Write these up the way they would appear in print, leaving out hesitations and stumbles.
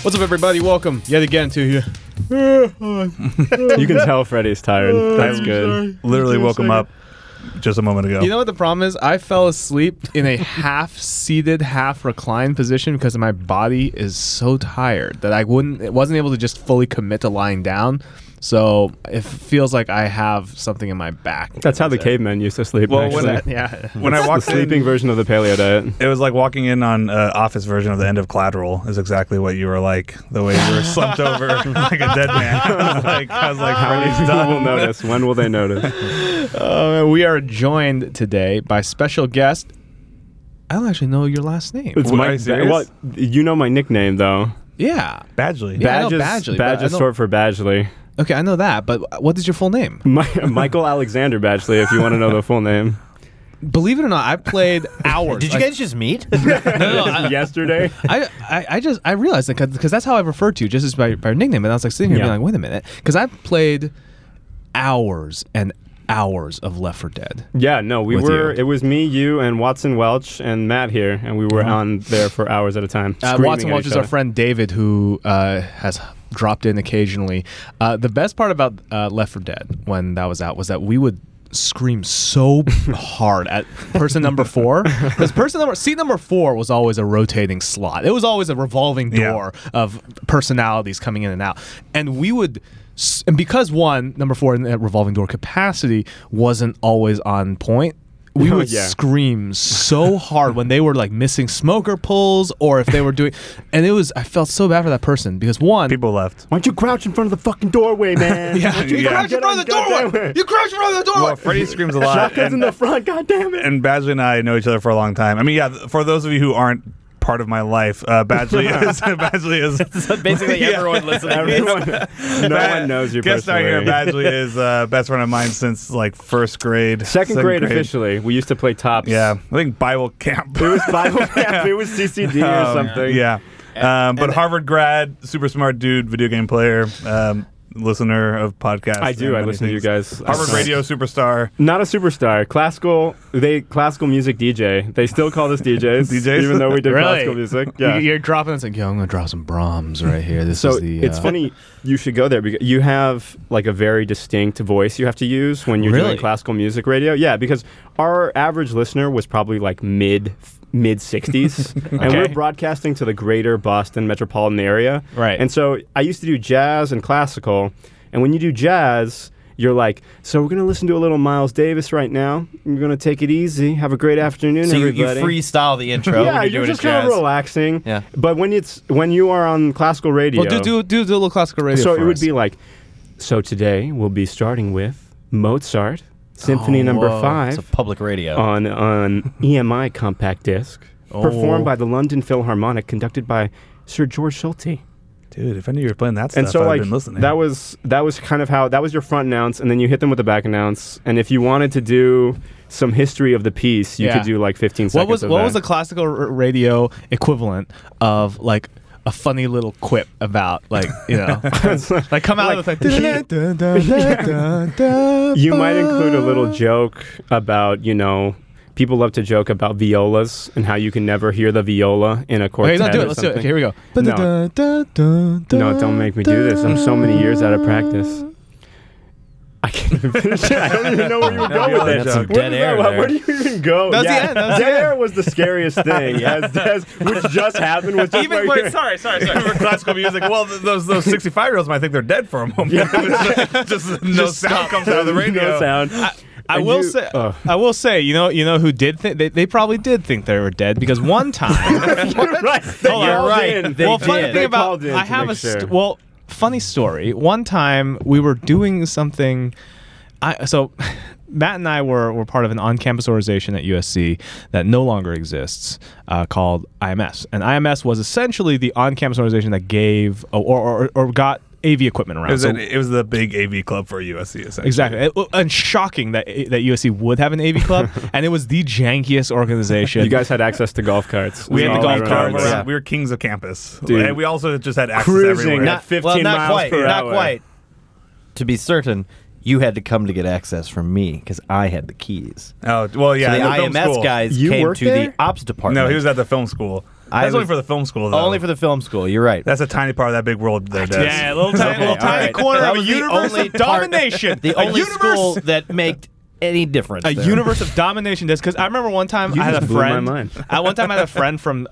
What's up, everybody? Welcome yet again to you. You can tell Freddie's tired. That's good. Literally woke him up just a moment ago. You know what the problem is? I fell asleep in a half-seated, half-reclined position because my body is so tired that I wasn't able to just fully commit to lying down. So it feels like I have something in my back. That's how the cavemen used to sleep. Well, actually. when I walked the sleeping version of the paleo diet. it was like walking in on Office version of the end of Collateral is exactly what you were like. The way you were slumped over like a dead man. I was like, How many people will notice? When will they notice? We are joined today by special guest. I don't actually know your last name. It's Are Mike. you serious? Well, you know my nickname though. Yeah. Badgley. Yeah, I know Badge Badgley, is short for Badgley. Okay, I know that, but what is your full name? Michael Alexander Badgley, if you want to know the full name. Believe it or not, I played hours. Did you guys just meet? No, Yesterday. I realized that because that's how I referred to you, just as by your nickname, and I was like sitting here being like, wait a minute, because I played hours and hours of Left 4 Dead. Yeah, no, With you. It was me, you, and Watson Welch and Matt here, and we were on there for hours at a time. Watson Welch is our friend David, who has dropped in occasionally. The best part about Left 4 Dead when that was out was that we would scream so hard at person number 4, because seat number 4 was always a rotating slot. It was always a revolving door of personalities coming in and out, and we would. And because number 4 in that revolving door capacity wasn't always on point, we would scream so hard when they were like missing smoker pulls, or if they were doing, and I felt so bad for that person because People left. Why don't you crouch in front of the fucking doorway, man? You crouch in front of the doorway. You crouch in front of the doorway. Well, Freddie screams a lot. Shotguns in the front, goddammit. And Badgley and I know each other for a long time. I mean, for those of you who aren't part of my life, Badgley is So basically, everyone listening. No one knows you Guest star here, personally. Badgley is best friend of mine since like first grade. Second grade officially. We used to play tops. Yeah, I think Bible camp. It was Bible camp. It was CCD or something. Yeah. But Harvard grad, super smart dude, video game player, listener of podcasts. I do. I listen to you guys. Harvard radio superstar. Not a superstar. Classical music DJ. They still call us DJs. DJs? Even though we did Really? classical music. Yeah. You're dropping. It's like, yo, I'm gonna drop some Brahms right here. This So is the. it's funny. You should go there because you have like a very distinct voice you have to use when you're Really? doing classical music radio. Yeah, because our average listener was probably like mid 60s, and we're broadcasting to the greater Boston metropolitan area. Right. And so I used to do jazz and classical, and when you do jazz, you're like, so we're going to listen to a little Miles Davis right now. We're going to take it easy. Have a great afternoon, So you everybody. freestyle the intro. Yeah, when you're doing just a kind of jazz. relaxing. Yeah. But when you are on classical radio, well, do a little classical radio. so for it would us. be like, so today we'll be starting with Mozart Symphony Number whoa. 5 It's a public radio. on EMI compact disc, performed by the London Philharmonic, conducted by Sir George Solti. Dude, if I knew you were playing that stuff, And so I'd like been listening. that was kind of how that was your front announce, and then you hit them with the back announce. And if you wanted to do some history of the piece, you could do like 15 seconds. What was the classical radio equivalent of like a funny little quip about like like come out with like You might include a little joke about people love to joke about violas and how you can never hear the viola in a quartet. Okay, do it. or Let's do it. something. Okay, here we go. No, don't make me do this. I'm so many years out of practice. I can't even finish it. I don't even know where you would go with it. That's some dead air there. Where do you even go? That was the end. That was the Dead end. air was the scariest thing, which just happened. Was just Even where wait, sorry. for classical music. Well, those 65-year-olds might think they're dead for a moment. just no sound comes out of the radio. No sound. I will say, you know who did think they probably did think they were dead because one time. You're right. You're right. They Well, funny did. thing They about called in I to have make a sure. funny story. One time we were doing something. So Matt and I were part of an on-campus organization at USC that no longer exists called IMS, and IMS was essentially the on-campus organization that gave or got AV equipment around. It was the big AV club for USC, essentially. Exactly. And shocking that USC would have an AV club, and it was the jankiest organization. You guys had access to golf carts. We had the All golf around. carts. Yeah. We were kings of campus. Dude. And we also just had access Cruising. everywhere. Not 15 not miles quite. per Not hour. quite. To be certain, you had to come to get access from me because I had the keys. Oh, well, yeah. So the film IMS school. guys You came worked to there? the ops department. No, he was at the film school. That's only for the film school, though. Only for the film school. You're right. That's a tiny part of that big world there, Des. Yeah, a little tiny, all right. corner That of a was the universe only of domination. The A only universe- school that made any difference. A there. universe of domination. Because I remember one time You I had just a blew my friend. mind. One time I had a friend from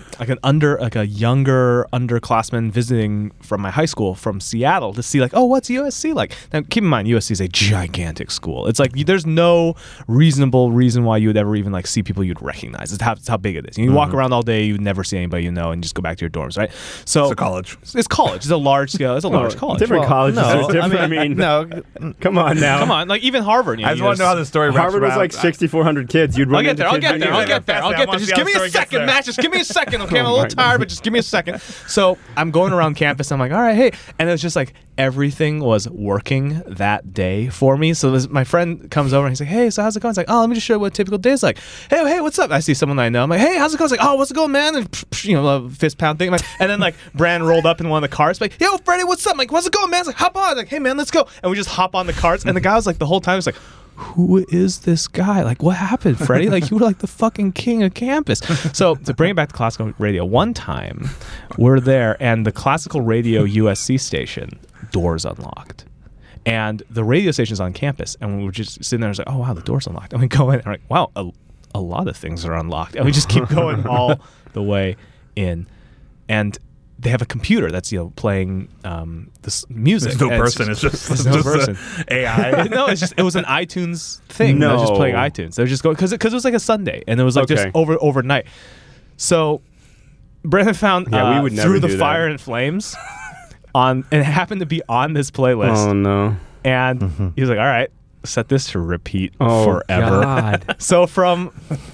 a younger underclassman visiting from my high school from Seattle to see what's USC like. Now keep in mind USC is a gigantic school. It's like there's no reasonable reason why you would ever even see people you'd recognize. It's how big it is. You walk around all day, you never see anybody you know, and just go back to your dorms, right? So It's a college. It's college. It's a large scale. It's a large college. Different colleges no, are different. I mean, no. come on now. Come on, even Harvard. I just want to know how the story wraps Harvard was around. like 6,400 kids. You'd run I'll get into there. I'll kids get you there. knew. I'll get there. I'll I get there. wanna Just see give how me the a story gets second, there. Matt. Just give me a second. Okay, I'm a Oh little my tired, but just give me a second. So I'm going around campus. I'm like, all right, hey, and it was just everything was working that day for me. So my friend comes over and he's like, hey, so how's it going? It's like, oh, let me just show you what a typical day is like. Hey, what's up? I see someone I know. I'm like, hey, how's it going? It's like, oh, what's it going, man? And a fist pound thing. And then Brand rolled up in one of the cars. Like, yo, Freddie, what's up? I'm like, what's it going, man? It's like, hop on. I'm like, hey, man, let's go. And we just hop on the carts. And the guy was the whole time, was like, who is this guy? What happened, Freddie? You were the fucking king of campus. So to bring it back to classical radio, one time we're there and the classical radio USC station, doors unlocked. And the radio station's on campus. And we were just sitting there and was like, oh, wow, the door's unlocked. And we go in and we're like, wow, a lot of things are unlocked. And we just keep going all the way in. And they have a computer that's playing this music. There's no And person. It's just no person. AI. No, it was an iTunes thing. No. They were just playing iTunes. They were just going because it was a Sunday and it was just Okay. overnight. So Brandon found Yeah, we would never Through the do that. Fire and Flames and it happened to be on this playlist. Oh no. And he was like, all right, set this to repeat Oh, forever. God. So from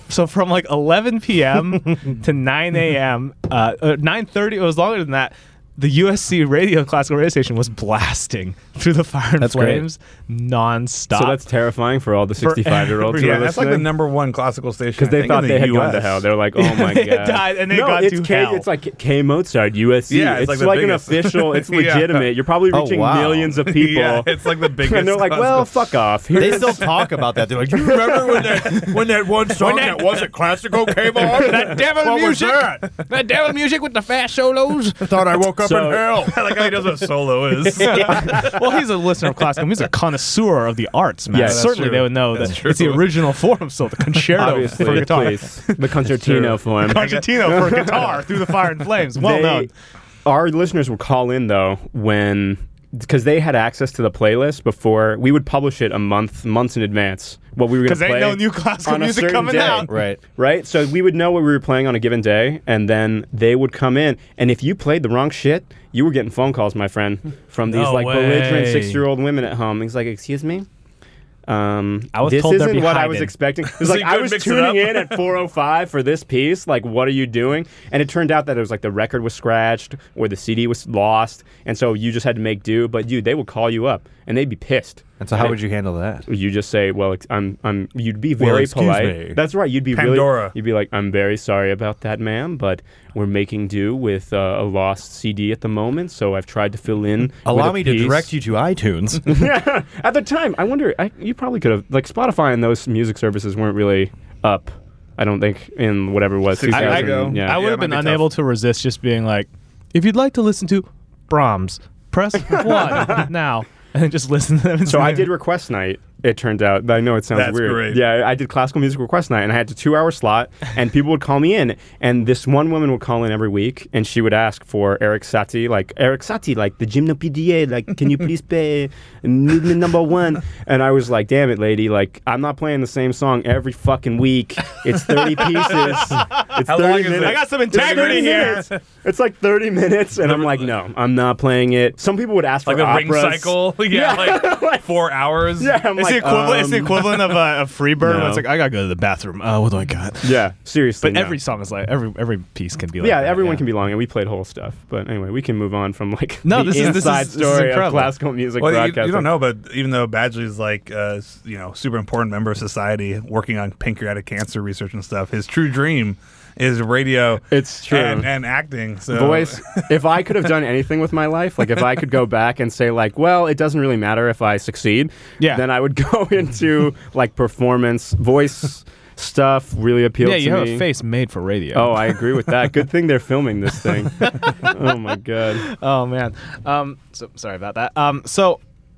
11 p.m. to 9 a.m., 9:30, it was longer than that, the USC classical radio station was blasting Through the Fire and That's great. Flames nonstop. So that's terrifying for all the 65-year-olds who Yeah, are that's the listening. #1 classical station. Because they thought they had gone to hell. They're like, oh my They god. died and they no, got it's to K, hell. It's like K Mozart, USC. Yeah, it's it's like the an biggest. official. It's Yeah. legitimate. You're probably reaching wow. millions of people. Yeah, it's like the biggest. and they're like, well, fuck off. They Here's- still talk about that. They're like, do you remember when that one song that wasn't classical came on? that devil What was music. that? That devil music with the fast solos. I thought I woke up So- in hell. I like how he knows what solo is. Well, he's a listener of classical music, a connoisseur of the arts, man. Yeah, that's Certainly true. they would know That's that true. it's the original form, so the concerto Obviously, for guitar. please. The concertino form. Concertino for guitar, Through the Fire and Flames. Well known. Our listeners would call in though because they had access to the playlist before we would publish it months in advance. What we were going Because to play ain't no new classical on a music certain coming day. out. Right? So we would know what we were playing on a given day, and then they would come in. And if you played the wrong shit, you were getting phone calls, my friend, from these No belligerent way. 6-year-old women at home. He's like, excuse me? was This told they'd isn't be what I was hiding. expecting. It was So like you I couldn't was mix it tuning up? in at 4:05 for this piece. Like, what are you doing? And it turned out that it was the record was scratched or the CD was lost, and so you just had to make do. But they would call you up and they'd be pissed. And so how would you handle that? You just say, "Well, I'm." You'd be Well, very excuse polite. me. That's right. You'd be Pandora. You'd be like, "I'm very sorry about that, ma'am, but we're making do with a lost CD at the moment. So I've tried to fill in. Allow with me a to piece." direct you to iTunes. Yeah. At the time, I wonder. You probably could have Spotify and those music services weren't really up. I don't think in whatever it was 6 years 2000. ago. Yeah. I would Yeah, have it been might be unable tough. to resist just being like, if you'd like to listen to Brahms, press 1 now. And then just listen to them. So I did request night. It turned out. I know it sounds That's weird. great. Yeah, I did classical music request night, and I had a 2-hour slot, and people would call me in, and this one woman would call in every week, and she would ask for Eric Satie, like the Gymnopédie, like, can you please play movement number 1? And I was like, damn it, lady, like, I'm not playing the same song every fucking week. It's 30 pieces. It's How 30 long is it? minutes. I got some It's 30 integrity here. minutes. It's like 30 minutes, and I'm like, no, I'm not playing it. Some people would ask for Like the ring operas. cycle. Yeah, like 4 hours. Yeah, I'm It's like, the equivalent of a Freebird. no. Where it's like, I gotta go to the bathroom. What do I got? Yeah, seriously. But no. every song is like every piece can be like Yeah, that, everyone can be long, and we played whole stuff. But anyway, we can move on from No, the this is inside this is story of incredible. classical music Well, broadcasting. you don't know, but even though Badgley's like super important member of society, working on pancreatic cancer research and stuff, his true dream is radio. It's true. and acting. So Voice. If I could have done anything with my life, like if I could go back and say like, well, it doesn't really matter if I succeed, Yeah. then I would go into like performance, voice stuff really appealed Yeah, to you me. have a face made for radio. Oh, I agree with that. Good thing they're filming this thing. Oh my god. Oh man. So sorry about that. So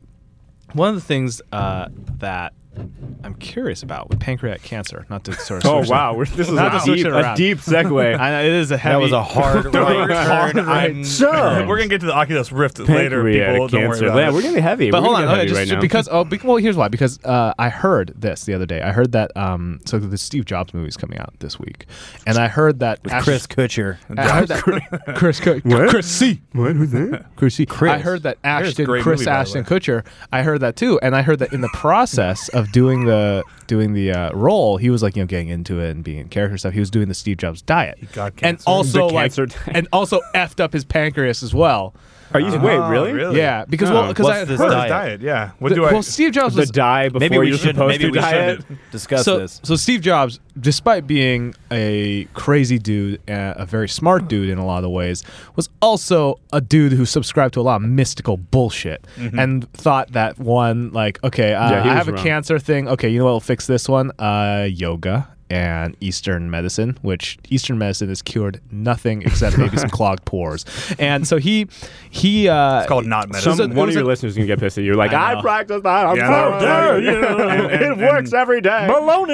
one of the things that I'm curious about with pancreatic cancer, not to sort of Oh switch wow, this is Not to switch it a around. deep segue. I know it is a heavy. That was a hard right turn. So We're gonna get to the Oculus Rift later. People, pancreatic don't worry cancer. about Yeah, it. we're gonna be heavy. But We're hold gonna on, get heavy just right now. because well, here's why. Because I heard this the other day. I heard that so the Steve Jobs movie is coming out this week, and I heard that Chris Kutcher. I heard that Chris C. What? Who's that? Chris C. Chris. I heard that Ashton great Chris movie, by the Ashton way. Kutcher. I heard that too, and I heard that in the process of doing the role, he was like getting into it and being in character stuff. He was doing the Steve Jobs diet, got and cancer. also The cancer diet. and also effed up his pancreas as well. Are you? Wait, Oh, really? really? Yeah, because Oh. because I What's this heard What is diet? diet? Yeah. What do I? well, Steve Jobs The was die before Maybe we you're should. supposed Maybe to we diet. should discuss so, this. So Steve Jobs, despite being a crazy dude, a very smart dude in a lot of ways, was also a dude who subscribed to a lot of mystical bullshit and thought that one, like, okay, Yeah, he I was have a wrong. cancer thing. Okay, you know what will fix this one? Yoga and Eastern medicine, which Eastern medicine has cured nothing except maybe some clogged pores. And so he it's called not medicine. One of your listeners is gonna get pissed at you. Like I I know. practice that. I'm Yeah, so no, good. and- It works every day.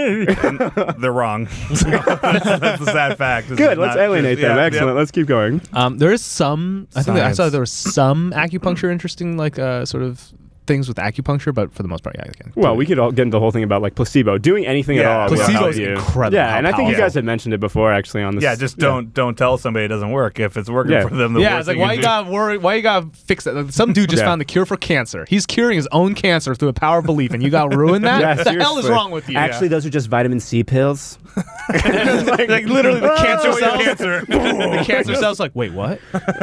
They're wrong. That's the sad fact. This Good. is Let's not- alienate them. yeah, Excellent. yeah. Let's keep going. there is some. I think that I saw Science. there was some acupuncture interesting, like sort of things with acupuncture, but for the most part, yeah. Again, Well, we could all get into the whole thing about like placebo. Doing anything at Yeah, all. will placebo help is you. incredible Yeah, how and I think you powerful. guys had mentioned it before, actually, on this. Yeah, just don't tell somebody it doesn't work if it's working Yeah. for them. The Yeah, worst it's like thing why you do- gotta worry? Why you gotta fix it? Like, some dude just Yeah. found the cure for cancer. He's curing his own cancer through the power of belief, and you gotta ruin that. Yeah, What the hell is seriously. wrong with you? Actually, those are just vitamin C pills. like literally the cancer Oh, cells. cancer. The cancer cells like, wait, what?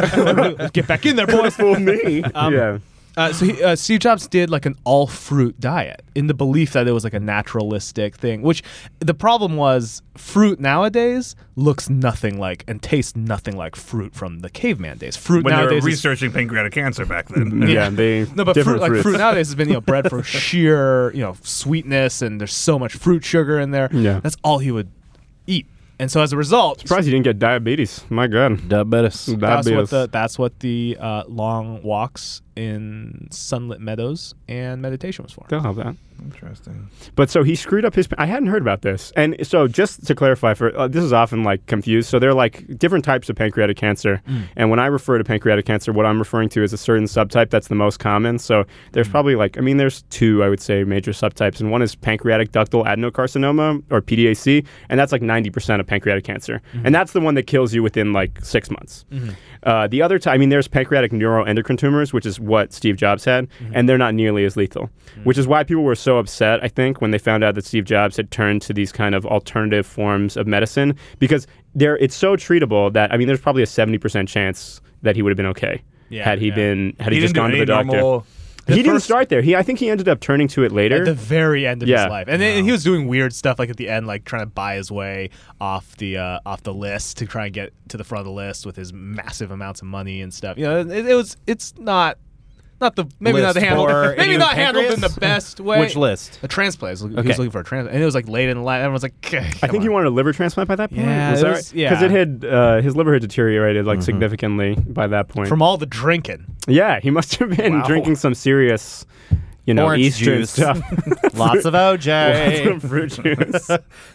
Get back in there, boys. Fool me. Yeah. So Steve Jobs did like an all fruit diet in the belief that it was like a naturalistic thing, which the problem was fruit nowadays looks nothing like and tastes nothing like fruit from the caveman days. Fruit When they were nowadays is researching pancreatic cancer back then. Yeah, they no, but different fruit, like fruits. fruit nowadays has been bred for sheer sweetness, and there's so much fruit sugar in there. Yeah. That's all he would eat, and so as a result, Surprised you didn't get diabetes. My God. Diabetes. that's what the long walks in sunlit meadows and meditation was for. They'll have that. Interesting. But so he screwed up his. I hadn't heard about this, and so just to clarify, for this is often like confused. So there are like different types of pancreatic cancer, and when I refer to pancreatic cancer, what I'm referring to is a certain subtype that's the most common. So there's probably there's two, I would say, major subtypes, and one is pancreatic ductal adenocarcinoma, or PDAC, and that's like 90% of pancreatic cancer, and that's the one that kills you within like 6 months. The other type, there's pancreatic neuroendocrine tumors, which is what Steve Jobs had, and they're not nearly as lethal, which is why people were so upset, I think, when they found out that Steve Jobs had turned to these kind of alternative forms of medicine, because it's so treatable that, there's probably a 70% chance that he would have been okay had he He just didn't do gone to any the doctor. normal. He didn't start there. I think he ended up turning to it later. At the very end of Yeah. his life, and then he was doing weird stuff like at the end, like trying to buy his way off the list to try and get to the front of the list with his massive amounts of money and stuff. It's not the maybe not List handled for maybe any not handled in the pancreas? best way. Which list? A transplant. He was Okay. looking for a transplant, and it was like late in life. Everyone's like, I think he wanted a liver transplant by that point. Yeah, was it that was- right? yeah. Because it had his liver had deteriorated significantly by that point. from all the drinking. Yeah, he must have been Wow. drinking some serious, Orange Eastern juice. stuff. Lots of OJ. Some fruit juice.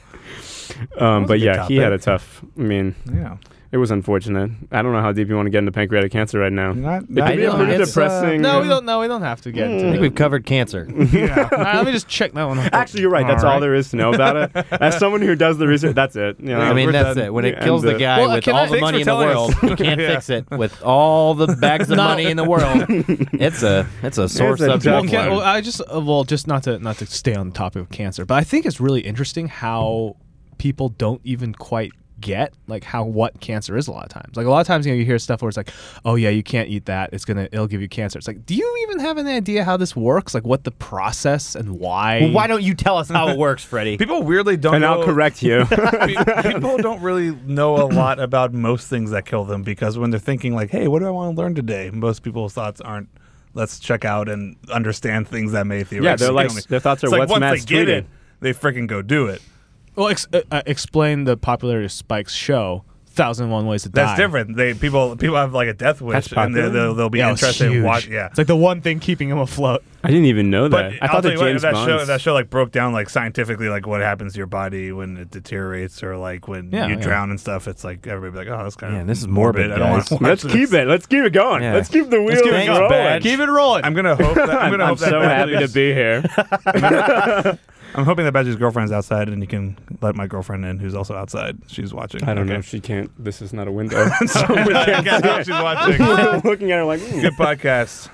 But good yeah, he had a topic. tough. Yeah. It was unfortunate. I don't know how deep you want to get into pancreatic cancer right now. Not- It could be a know, pretty it's, depressing. No, we don't. No, we don't have to get I into think it. we've covered cancer. Yeah. All right, let me just check that one. Actually, you're right. That's all there is to know about it. As someone who does the research, that's it. I mean, we're that's done. it. When it And kills the the- guy Well, with can all I- the thanks money for in the telling world, us. you can't Yeah. fix it with all the bags of money in the world. It's a sore It's a subject. tough Okay, one. well, I just just not to stay on the topic of cancer, but I think it's really interesting how people don't even quite get like what cancer is a lot of times. Like a lot of times, you hear stuff where it's like, oh yeah, you can't eat that. It'll give you cancer. It's like, do you even have an idea how this works? Like what the process and why? Well, why don't you tell us how it works, Freddie? People weirdly don't And know. I'll correct you. People don't really know a lot about most things that kill them, because when they're thinking like, hey, what do I want to learn today? Most people's thoughts aren't, let's check out and understand things that may theoretically Yeah, they're like kill me. their thoughts are It's like what's once mass they get tweeted. it, they freaking go do it. Well, explain the popularity of Spike's show, 1001 Ways to Die. That's different. People have like a death wish, That's and they'll be interested in watching. Yeah, It's like the one thing keeping him afloat. I didn't even know that. I I'll thought tell that you what, James Bond. that show like broke down like scientifically like what happens to your body when it deteriorates or like when you drown and stuff. It's like everybody be like, oh, that's kind of this is morbid, I don't want to watch Let's this. keep it. Let's keep it going. Yeah. Let's keep the wheels Thanks, rolling. Badge. Keep it rolling. I'm gonna hope that I'm so happy to be here. I'm hoping that Badger's girlfriend's outside and you can let my girlfriend in, who's also outside. She's watching. I don't know Okay. if she can't. This is not a window. So we I can't guess see how it. she's watching. We're looking at her like, Good podcast.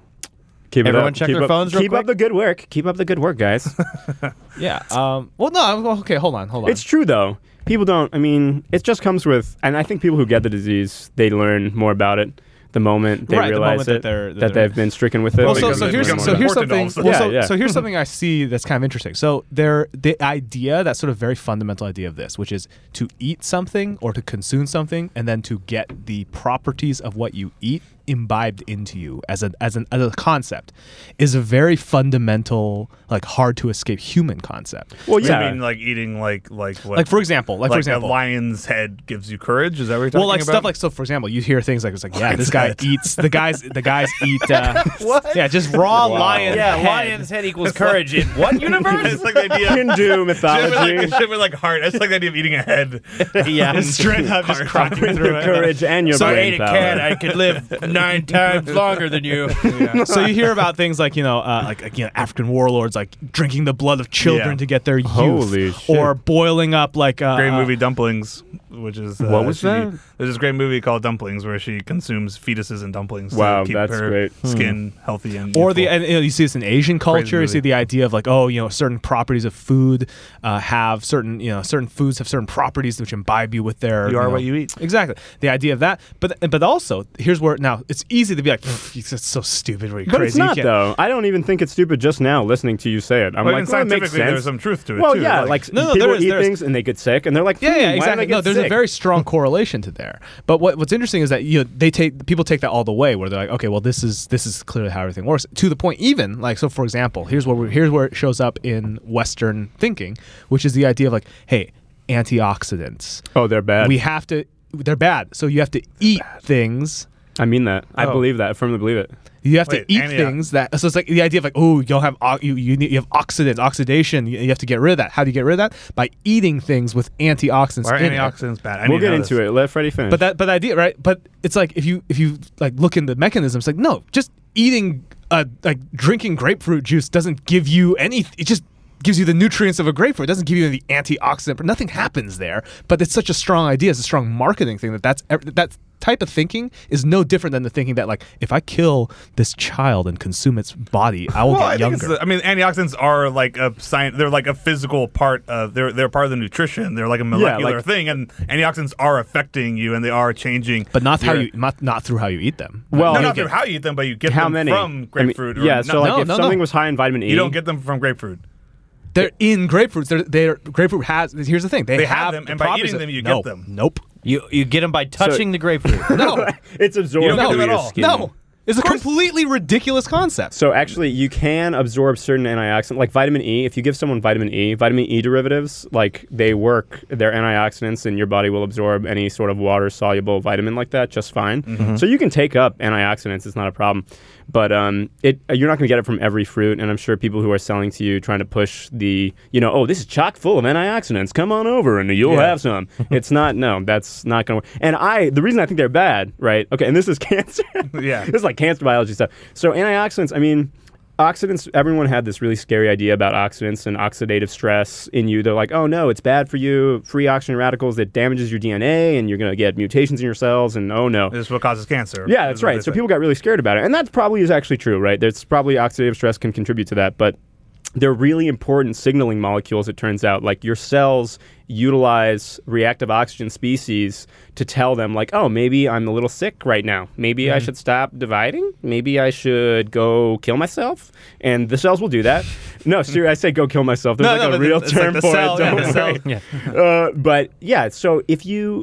keep it Everyone up. check Keep their up- phones real Keep quick. up the good work. Keep up the good work, guys. Yeah. Well, no. Okay. Hold on. It's true though. People don't. I mean, it just comes with, and I think people who get the disease, they learn more about it the moment they Right, the realize moment that it, they're- they've been stricken with it. Well, They so, come so to here's learn more so about here's it. something. Important Well, also. Yeah. so here's something I see that's kind of interesting. So the idea, that sort of very fundamental idea of this, which is to eat something or to consume something, and then to get the properties of what you eat imbibed into you as a concept, is a very fundamental, like hard to escape human concept. Well, So yeah. you mean like eating like what? Like for example, a lion's head gives you courage. Is that what you're talking well, like about? stuff like, so for example, you hear things like, it's like, yeah, this Lion's guy head. eats, the guys eat What? yeah, just raw Wow. lion Yeah, head. lion's head equals courage in what universe? it's like the idea. Hindu mythology. Shit with like heart. It's like the idea of eating a head. Yeah. Straight up just cracking With through your it. courage and your So I brain ate a power. cat, I could live 9 times longer than you. So you hear about things like, African warlords like drinking the blood of children Yeah. to get their youth, Holy shit. or boiling up like Great movie Dumplings, which is What was that? There's this great movie called Dumplings where she consumes fetuses and dumplings Wow, to keep that's her great. skin healthy and Or youthful. and you see this in Asian culture. You movie. see the idea of like, certain properties of food have certain foods have certain properties which imbibe you with their. You are what you eat. Exactly. The idea of that, but also here's where now it's easy to be like, it's so stupid. What are you But crazy? it's You not can't-" though. I don't even think it's stupid just now listening to you say it. I'm Well, like, even well, it makes scientifically, sense. there's some truth to it Well, too. yeah, like No, people there eat is- things and they get sick, and they're like, Yeah, why did I exactly. get No, there's sick? a very strong correlation to there. But what's interesting is that people take that all the way, where they're like, okay, well, this is clearly how everything works. To the point, even like, so for example, here's where it shows up in Western thinking, which is the idea of like, hey, antioxidants. Oh, they're bad. They're bad. So you have to eat things. I mean that. I Oh. believe that. I firmly believe it. You have Wait, to eat things that. So it's like the idea of like, oh, you'll have you have oxidants, oxidation. You have to get rid of that. How do you get rid of that? By eating things with antioxidants. Why are in it. antioxidants bad? We'll get into it. Let Freddie finish. But the idea, right? But it's like if you like look into the mechanisms, like no, just eating like drinking grapefruit juice doesn't give you any. It just gives you the nutrients of a grapefruit. It doesn't give you the antioxidant. But nothing happens there. But it's such a strong idea. It's a strong marketing thing that type of thinking is no different than the thinking that like if I kill this child and consume its body, I will I get think younger. I mean, antioxidants are like a science. They're like a physical part of. They're part of the nutrition. They're like a molecular like- thing, and antioxidants are affecting you, and they are changing. But not how your- you not through how you eat them. Well, No, you not get- through how you eat them, but you get how them many from grapefruit. or yeah. So not- like if no. something was high in vitamin E, you don't get them from grapefruit. They're in grapefruits. They're grapefruit has. Here's the thing. They have have them, the and by properties eating of- them, you no, get them. Nope. You get them by touching the grapefruit. No. it's absorbed You don't get through them at your all. skin. No. It's a completely ridiculous concept. So actually, you can absorb certain antioxidants, like vitamin E. If you give someone vitamin E derivatives, like they work, they're antioxidants, and your body will absorb any sort of water-soluble vitamin like that just fine. Mm-hmm. So you can take up antioxidants; it's not a problem. But you're not going to get it from every fruit, and I'm sure people who are selling to you trying to push the, oh, this is chock full of antioxidants. Come on over, and you'll have some. It's not. No, that's not going to work. And the reason I think they're bad, right? Okay, and this is cancer. Yeah. This is like cancer biology stuff. So antioxidants, I mean, oxidants, everyone had this really scary idea about oxidants and oxidative stress in you. They're like, oh no, it's bad for you. Free oxygen radicals that damages your DNA and you're going to get mutations in your cells and oh no. This is what causes cancer. Yeah, that's right. So people got really scared about it. And that probably is actually true, right? There's probably oxidative stress can contribute to that. But they're really important signaling molecules, it turns out. Like your cells utilize reactive oxygen species to tell them like, oh, maybe I'm a little sick right now. Maybe I should stop dividing. Maybe I should go kill myself. And the cells will do that. No, seriously, I say go kill myself. There's a but real it's term like the for cell, it. Don't yeah, the worry. cell. But yeah, so if you...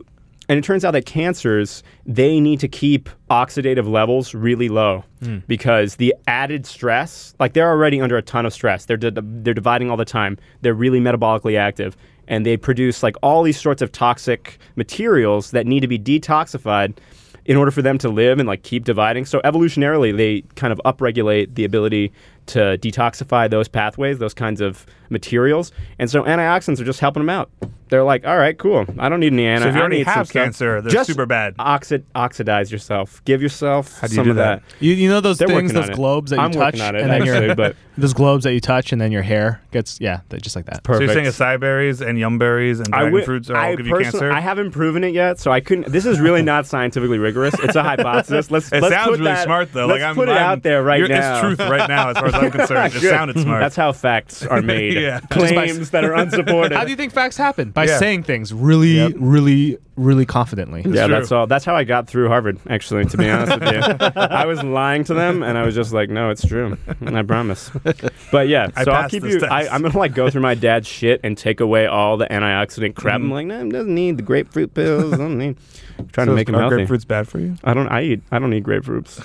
And it turns out that cancers, they need to keep oxidative levels really low because the added stress, like they're already under a ton of stress. They're dividing all the time. They're really metabolically active. And they produce like all these sorts of toxic materials that need to be detoxified in order for them to live and like keep dividing. So evolutionarily, they kind of upregulate the ability to detoxify those pathways, those kinds of materials. And so antioxidants are just helping them out. They're like, all right, cool. I don't need any antioxidants. So if you already have cancer, they're just super bad. Oxidize yourself. Give yourself How do you some do of that. You know those They're things, working on those it. globes that you I'm touch, working on it, and then actually, but those globes that you touch, and then your hair gets just like that. So you're perfect. saying acai berries and yum berries and dragon fruits are all give you cancer? I haven't proven it yet, so I couldn't. This is really not scientifically rigorous. It's a hypothesis. Let's It let's sounds put really that, smart though. Let's Like put it out there right now. It's truth right now, as far as I'm concerned. It Good. sounded smart. That's how facts are made. Yeah. Claims that are unsupported. How do you think facts happen? By Yeah. saying things really, really confidently. Yeah, true. that's all. That's how I got through Harvard, actually, to be honest with you. I was lying to them, and I was just like, no, it's true. And I promise. But yeah, I so I'll passed keep this you. test. I'm going to like go through my dad's shit and take away all the antioxidant crap. I'm like, no, it doesn't need the grapefruit pills. I don't need. I'm trying to make him are healthy. grapefruit's bad for you? I don't need grapefruits.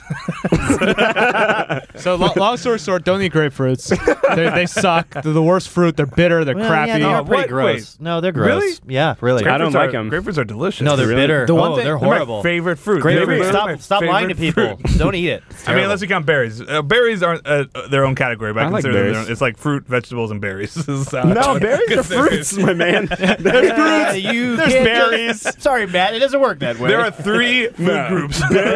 So long story short, don't eat grapefruits. They suck. They're the worst fruit. They're bitter. They're Well, crappy. Yeah, they are Oh, pretty what? gross. Wait. No, they're gross. Really? Yeah, really. I don't Grapefruits like are- 'em. Grapefruits are delicious. No, they're Really? bitter. The one oh, thing- they're They're my horrible. favorite fruit. Grapefruit. Grapefruit. Stop lying to people. Don't eat it. It's I mean, terrible. unless you count berries. Berries aren't their own category, but I I like consider them berries. their own. It's like fruit, vegetables, and berries. This is how No, I berries are consider it. fruits, my man. You There's can't berries. just- Sorry, Matt. It doesn't work that way. There are three food groups: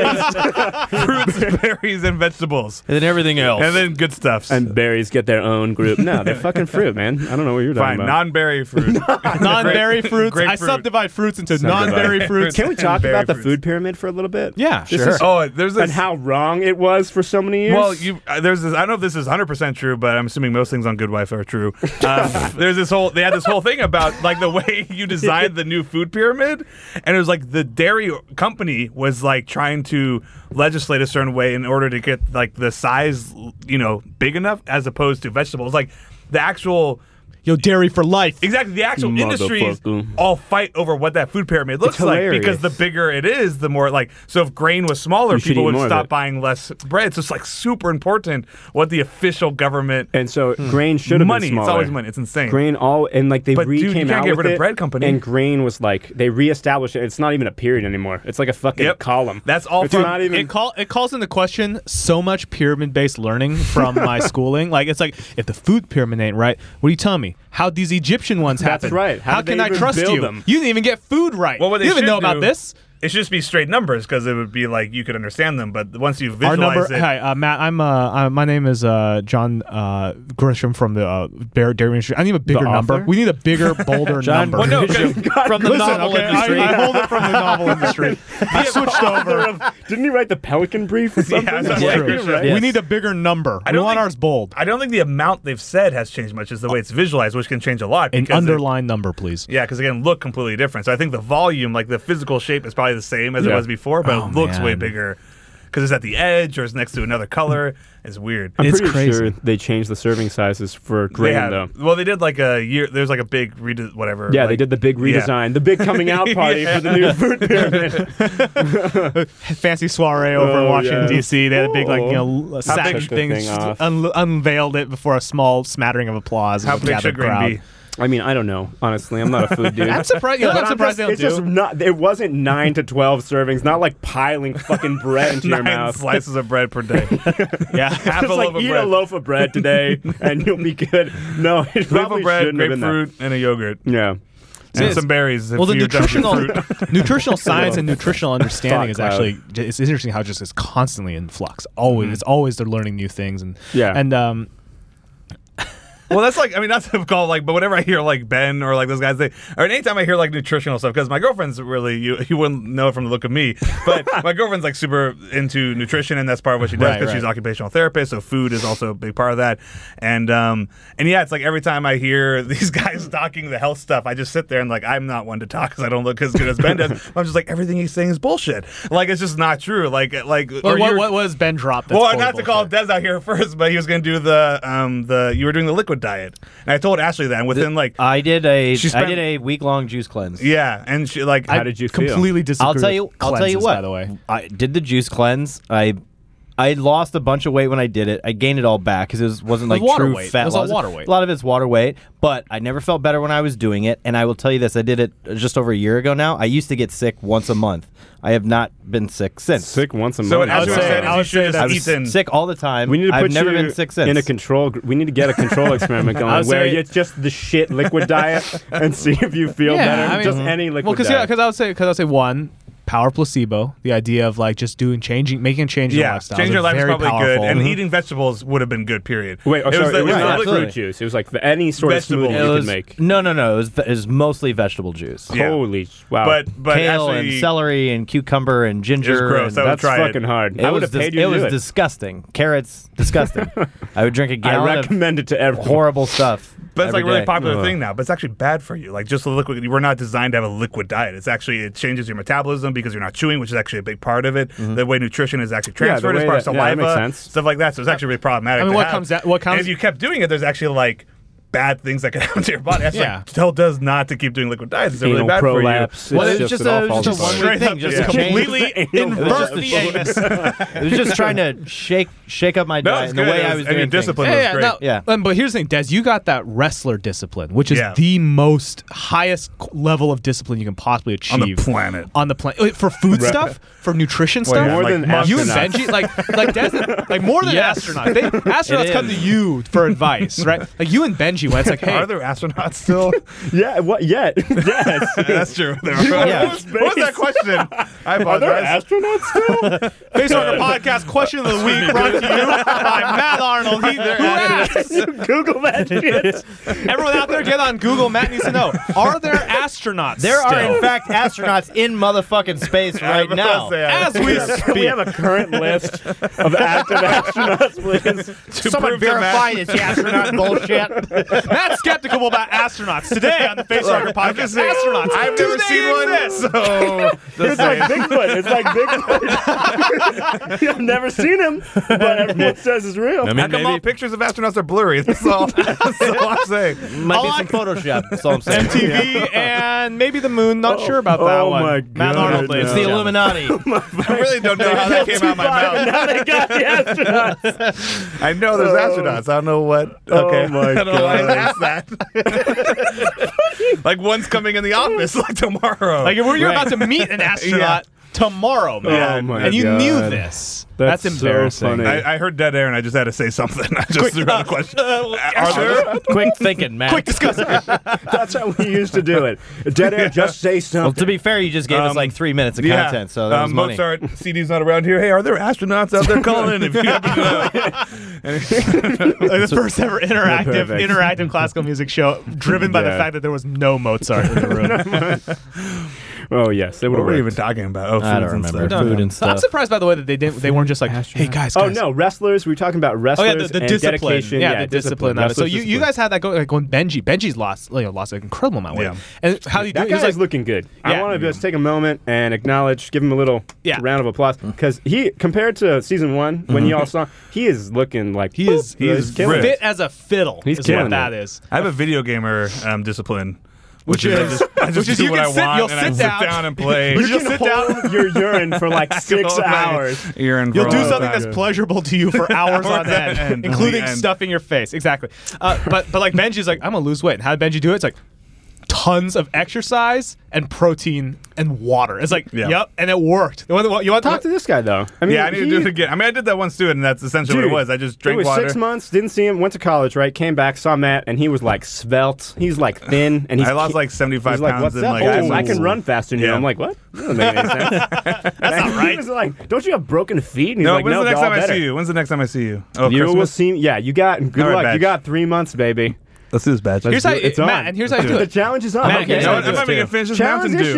fruits, berries, and vegetables, and then everything else. and then good stuffs. And berries get their own group. No, they're fucking fruit, man. I don't know what you're Fine, talking about. non-berry fruit. Non-berry fruits. I grapefruit. subdivide fruits into Subdivide. non-berry fruits. Can we talk Berry about the fruits. food pyramid for a little bit? Yeah, This sure. is- Oh, there's this. And how wrong it was for so many years? Well, there's this. I don't know if this is 100% true, but I'm assuming most things on Good Wife are true. There's this whole. They had this whole thing about like the way you designed the new food pyramid, and it was like the dairy company was like trying to legislate a certain way in order to get like the size, big enough as opposed to vegetables. Like the actual. Yo, dairy for life. Exactly. The actual industries Motherfucker. all fight over what that food pyramid looks It's like hilarious. because the bigger it is, the more like. So if grain was smaller, You should people eat would more of stop it. buying less bread. So it's like super important what the official government and so grain should have money. been smaller. It's always money. It's insane. Grain and like they But, dude, you came can't out get with rid of it, bread company. and grain was like they reestablished it. It's not even a period anymore. It's like a fucking Yep. column. That's all It's from- not even. It calls into question so much pyramid-based learning from my schooling. Like, it's like, if the food pyramid ain't right, what are you telling me? How'd these Egyptian ones That's happen? right. How did can they I even trust build you? them? You didn't even get food right. Well, what they you didn't even should know about do- this. It should just be straight numbers because it would be like you could understand them. But once you Our visualize number. it, Hi, Matt. My name is John Grisham from the Dairy Industry. I need a bigger number. author? We need a bigger, bolder John number. Well, no, Grisham from the Listen, novel okay, industry. I hold it from the novel industry. I switched over. Didn't he write the Pelican Brief or something? that's That's Yeah, true. right. Yes. We need a bigger number. I We don't want think- ours bold. I don't think the amount they've said has changed much. It's the way it's visualized, which can change a lot. An because it- underlined number, please. Yeah, because again, look completely different. So I think the volume, like the physical shape, is probably the same as it Yeah. was before, but Oh, it looks way man. bigger because it's at the edge or it's next to another color. It's weird. I'm It's pretty crazy. sure they changed the serving sizes for They grain have- though. Well, they did like a year. There's like a big whatever. Yeah, like, they did the big yeah. redesign, the big coming out party Yeah. for the new food pyramid. Fancy soiree over in Oh, Washington yeah. D.C. They had a big, like, sack big- thing, Thing off. unveiled it before a small smattering of applause. How of a big gathered should grain crowd. be? I mean, I don't know. Honestly, I'm not a food dude. I'm surprised. You know, But I'm surprised they don't it's just do. not. It wasn't 9 to 12 servings. Not like piling fucking bread into your 9 mouth. slices of bread per day. Yeah, Half a It's like loaf of eat bread. a loaf of bread today and you'll be good. No, it Loaf probably of bread, shouldn't have been that. grapefruit, and a yogurt, Yeah. and some berries. If well, the you're done with your nutritional fruit. nutritional science and nutritional understanding is Thought cloud. actually it's interesting how just it's constantly in flux. Always, it's always they're learning new things and Yeah. and Well, that's like, I mean, not to call like, but whenever I hear like Ben or like those guys, or anytime I hear like nutritional stuff, because my girlfriend's really, you wouldn't know it from the look of me, but my girlfriend's like super into nutrition, and that's part of what she does Right, because she's an occupational therapist, so food is also a big part of that. And yeah, it's like every time I hear these guys talking the health stuff, I just sit there and like, I'm not one to talk because I don't look as good as Ben does. I'm just like, everything he's saying is bullshit. Like, it's just not true. Like, well, or what you're- was Ben dropped? That's well, totally not to call bullshit. Des out here first, but he was going to do you were doing the liquid liquid diet. And I told Ashley that, and within like I did a She spent- week-long juice cleanse. yeah, and she like How did you feel? Completely disagree. I'll tell you with cleanses, what. By the way, I did the juice cleanse. I lost a bunch of weight when I did it. I gained it all back because it wasn't like water true weight. fat It was all loss. water weight. A lot of it's water weight, but I never felt better when I was doing it. And I will tell you this: I did it just over a year ago now. I used to get sick once a month. I have not been sick since. Sick once a so. month. What Ashley would say- said I is you would should say have that's just eaten. Sick all the time. We need to put I've never you been sick since. in a control. We need to get a control experiment going would where say- it's just the shit liquid diet and see if you feel better. I mean, just any liquid well, diet. because I would say one. Power placebo, the idea of like just making a change in Yeah, lifestyle. change your life is very probably powerful. good, and eating vegetables would have been good. Period. Wait, It was the- it was the not liquid- fruit juice. It was like any sort Vegetable. of smoothie It you was, could make. No. It was mostly vegetable juice. Yeah. Holy wow! But Kale actually, and celery and cucumber and ginger. It's gross. and I would that's try it. fucking hard. It I would was have paid you to it do was it. disgusting. Carrots, disgusting. I would drink a I gallon recommend it to of everyone. horrible stuff. But it's like a every really day. popular thing now, but it's actually bad for you. Like just the liquid, we're not designed to have a liquid diet. It's actually, it changes your metabolism because you're not chewing, which is actually a big part of it. The way nutrition is actually Yeah, the transferred as way part of that- yeah, that saliva, makes sense. stuff like that. So it's actually really problematic. I mean, to what have. comes that- what comes- And if you kept doing it, there's actually like bad things that can happen to your body. That's Yeah. like tell does not to keep doing liquid diets. It's really Anal bad for you. prolapse. Well, It's it was just it all a falls apart. one-week Straight thing. up, Just yeah. to change. completely invert the anus. It was just trying to shake up my No, diet it's and the good. way It I was- was and your doing things. discipline was great. no, Yeah. But here's the thing, Des, you got that wrestler discipline, which is Yeah. the most highest level of discipline you can possibly On achieve the planet. On the planet. Wait, for food stuff, for nutrition stuff. more like than you and astronauts. Benji, like Des, like more than Yes. astronauts. Astronauts It come to is. you for advice, right? Like you and Benji, when it's like, hey, Are there astronauts still? Yeah, what yet? Yes. That's true. Yeah. What was that question? I Are there apologize. astronauts still? Face Hugger Podcast question of the week brought to you by Matt Arnold. Who asked? Google that shit. Everyone out there, get on Google. Matt needs to know: are there astronauts? There are, still? in fact, astronauts in motherfucking space right now. As we Can we have a current list of active astronauts, please? Someone prove to verify this astronaut bullshit. Matt's skeptical about astronauts today on the Face Hugger Podcast. Astronauts, I've do never they seen one, exist? so It's like Bigfoot. It's like Bigfoot. I've never seen him, but everyone says it's real. How come all pictures of astronauts are blurry? That's all I'm saying. Might be All some Photoshop. That's all I'm saying. MTV and maybe the moon. Not sure about that oh one. my Matt God, Arnold, no. ladies It's and the gentlemen. Illuminati. I really don't know how that came out of my mouth. Now they got the astronauts. I know there's astronauts. I don't know what. Okay. my I don't know why I asked that. Like one's coming in the office like tomorrow. Like you're about to meet an astronaut tomorrow, man, Oh my and you God. knew this. That's so embarrassing. funny. I heard dead air and I just had to say something. I just threw out a question. Are there? Quick thinking, man. Quick discussion. That's how we used to do it. Dead air, just say Well, something. to be fair, you just gave us like 3 minutes of content, so that was money. Mozart CD's not around here. Hey, are there astronauts out there calling? If you happen to know. Like the first ever Perfect. interactive classical music show, driven by the Yeah. fact that there was no Mozart in the room. Oh, yes. It would What have were we worked. even talking about? Oh, I foods don't and remember. stuff. Food and So I'm stuff. surprised by the way that they weren't just like, hey guys. Oh, no. Wrestlers. We were talking about Oh wrestlers yeah, the and discipline. dedication. Yeah, the discipline. Of it. So Wrestlers' you discipline. guys had that going Benji. Benji's lost an incredible amount of weight. Yeah. And how do you do That it? He was guy's like, looking good. I Yeah. want to just take a moment and acknowledge, give him a little Yeah. round of applause because he, compared to season one when you all saw, he is looking like He is he's killing fit it. as a fiddle. He's is killing what that it. is. I have a video gamer discipline. Which is- I just which is do you what can I sit- want you'll and I sit sit down. down and play. You You'll can sit hold down. your urine for like 6 hours. You'll You'll do something that's pleleasurable to you for hours on end, end. including On the end. stuffing your face. Exactly. But like Benji's like, I'm gonna lose weight. And how did Benji do it? It's like tons of exercise and protein and water. It's like, Yeah. yep, and it worked. You want Talk to this guy though. I mean, Yeah, I need to do it again. I mean, I did that once too, and that's essentially Dude, what it was. I just drank it was water. 6 months. Didn't see him. Went to college. Right. Came back. Saw Matt, and he was like svelte. He's like thin, and he's I lost like 75 he's like, pounds what's in up, like guys? 2 I months. can run faster than you. Yeah. I'm like, what? That doesn't make any sense. That's not right. He was like, don't you have broken feet? And he's No, like, when's no, the next they're all time I better. see you? When's the next time I see you? Oh, You will Christmas? see. Yeah, you got good All right, luck. badge. You got 3 months, baby. Let's do this, badge. Here's how It's Matt, on. and here's how you do The it. challenge is on. Matt, Okay. here's No, how I'm do not it even too. finish this Challenge Mountain Dew. issued.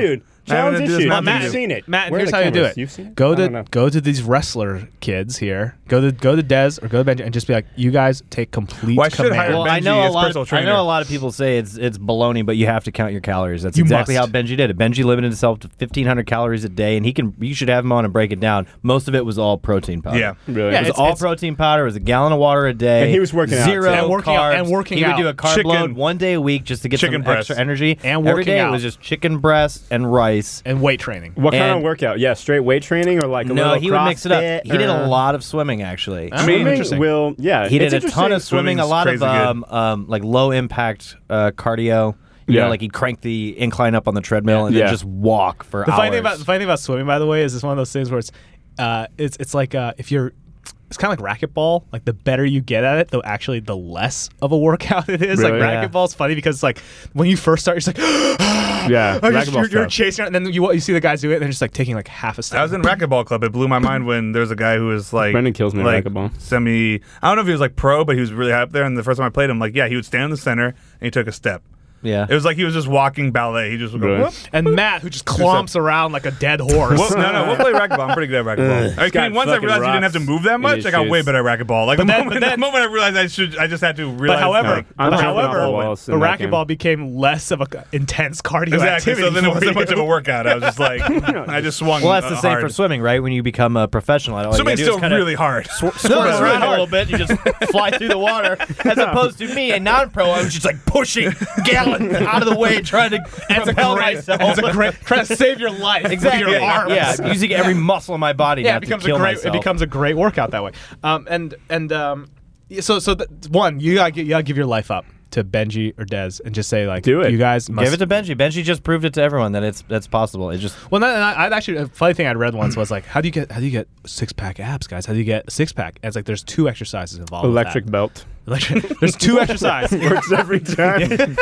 I haven't Challenge done this issue. match You've with you. seen it. Matt, Where are here's the how you do cameras? it. You've seen it? Go I don't know. to these wrestler kids here. Go to Dez or go to Benji and just be like, you guys take complete Well, I should command. hire Well, I Benji know as personal I trainer. know a lot of people say it's baloney, but you have to count your calories. That's You exactly must. how Benji did it. Benji limited himself to 1,500 calories a day, and you should have him on and break it down. Most of it was all protein powder. Yeah. Really? Yeah, It was it's- all protein powder. It was a gallon of water a day. And he was working out, zero too. And working out- carbs. and working He would out. do a carb Chicken- load one day a week just to get chicken some breast. extra energy. And every working day out. it was just chicken breast and rice. and weight training. What kind And- of workout? Yeah, straight weight training or like a No, little he would mix it up. CrossFit He did a or- lot of swimming actually. I mean, Swimming interesting. will, yeah. He it's did a ton of swimming, a Swimming's lot of crazy like low impact cardio. You Yeah. know, like he'd crank the incline up on the treadmill and Yeah. then just walk for The hours. funny thing about swimming, by the way, is it's one of those things where it's like if you're. It's kind of like racquetball. Like the better you get at it, the less of a workout it is. Really? Like Yeah. racquetball's funny because it's like when you first start, you're just like, Yeah, you're chasing it, and then you see the guys do it, and they're just like taking like half a step. I was in racquetball club. It blew my mind when there was a guy who was like Brendan kills me at like racquetball. I don't know if he was like pro, but he was really high up there. And the first time I played him, like he would stand in the center and he took a step. Yeah. It was like he was just walking ballet. He just would go. Really? Whoop. And Matt, who just clomps around like a dead horse. No, we'll play racquetball. I'm pretty good at racquetball. I guy mean, once I fucking realized you didn't have to rocks move that in much, his I got way shoes. better at racquetball. Like But the then- moment I realized I just had to realize. But I'm jumping off the however, walls the in that racquetball game. became less of a intense cardio exactly. activity. So then it for wasn't much you. of a workout. I was just like, I just swung. Well, that's the same hard. for swimming, right? When you become a professional, all you Swimming's gotta do is still kinda really hard. squirm That's around really a little bit. You just fly through the water, as opposed to me, a non-pro. I was just like pushing gallon out of the way, trying to propel myself. It's a great trying to save your life Exactly. with your arms. Yeah, using every muscle in my body. Yeah, not it becomes to kill a great. myself. It becomes a great workout that way. One, you gotta give your life up to Benji or Dez and just say like, Do it. You guys must Give it to Benji. Benji just proved it to everyone that that's possible. It just Well, I'd actually a funny thing I'd read once was like, how do you get 6-pack abs, guys? How do you get a 6-pack? And it's like there's 2 exercises involved. with Electric that. belt. There's 2 exercises. Works every time.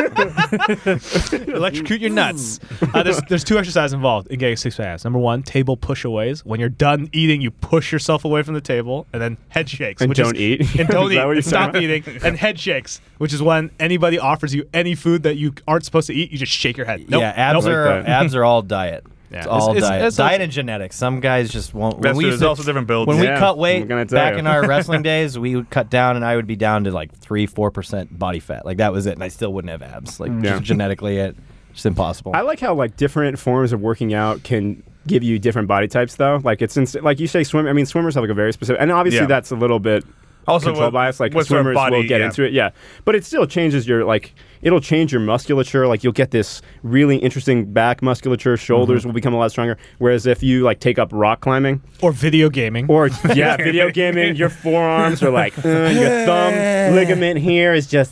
Electrocute your nuts. There's 2 exercises involved in getting 6-pack abs. Number 1, table pushaways. When you're done eating, you push yourself away from the table, and then head shakes. And which don't is, eat? And don't Is that what you're eat. Stop talking eating. And head shakes, which is when anybody offers you any food that you aren't supposed to eat, you just shake your head. Nope. yeah, abs Nope. are that. abs are all diet. Yeah. It's all It's- diet. it's- Diet and genetics. Some guys just won't. That's When we true. used There's to, also different builds. when we Yeah, cut weight I'm gonna tell back you. in our wrestling days, we would cut down, and I would be down to like 3-4% body fat. Like that was it, and I still wouldn't have abs. Like Yeah. just genetically, it's impossible. I like how like different forms of working out can give you different body types though. Like it's like you say swim. I mean swimmers have like a very specific, and obviously Yeah. that's a little bit Also, control bias. Like what's our swimmers body, will get yeah. into it, yeah. But it still changes your it'll change your musculature. Like you'll get this really interesting back musculature. Shoulders will become a lot stronger. Whereas if you like take up rock climbing Or video gaming. or video gaming, your forearms are like your thumb ligament here is just.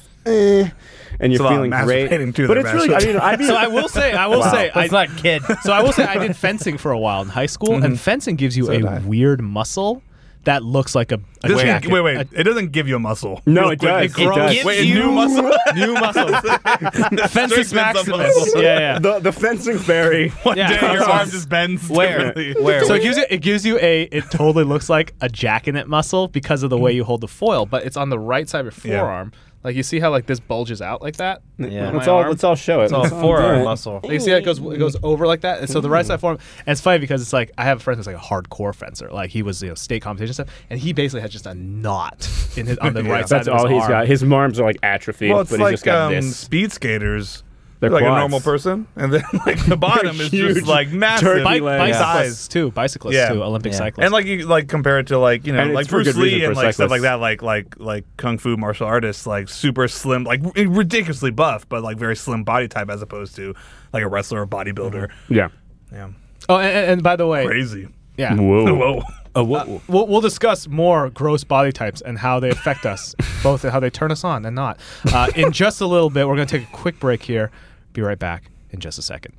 And It's a you're lot of feeling great, masturbating too but there, it's really. I mean, So I will say, Let's not kid. So I will say I did fencing for a while in high school, and fencing gives you did I. a weird muscle that looks like a jacket. Wait. It doesn't give you a muscle. No, Real it quick. does. It does. gives Wait, a you- new muscle? New muscles. Fencing Strengthens the Maximus. muscle. Yeah. The fencing fairy. One Yeah. day your arm just bends. Where? differently. Where? So it gives you it totally looks like a jackknife muscle because of the way you hold the foil, but it's on the right side of your Yeah. forearm. Like you see how like this bulges out like that? Yeah. My Let's all arm? show it. It's all Let's do forearm it. muscle. You see how it goes over like that? And so the right side forearm, and it's funny because it's like I have a friend who's like a hardcore fencer. Like he was state competition stuff, and he basically has just a knot in his on the Yeah. right side That's of his all he's arm. got. His arms are like atrophied, Well, it's but he's just got like this. speed skaters. They're Like a quads. normal person, and then like the bottom is Huge just like massive turkey Bike, legs. bicyclists too, bicyclists Yeah. too, Olympic Yeah. cyclists. And like you like compare it to like And like it's for Bruce good reason Lee and for like stuff like cyclists. that like kung fu martial artists like super slim like ridiculously buff but like very slim body type as opposed to like a wrestler or bodybuilder. Yeah. Yeah, oh, and by the way, crazy. yeah, Whoa. Whoa. we'll discuss more gross body types and how they affect us, both how they turn us on and not. In just a little bit, we're going to take a quick break here. Be right back in just a second.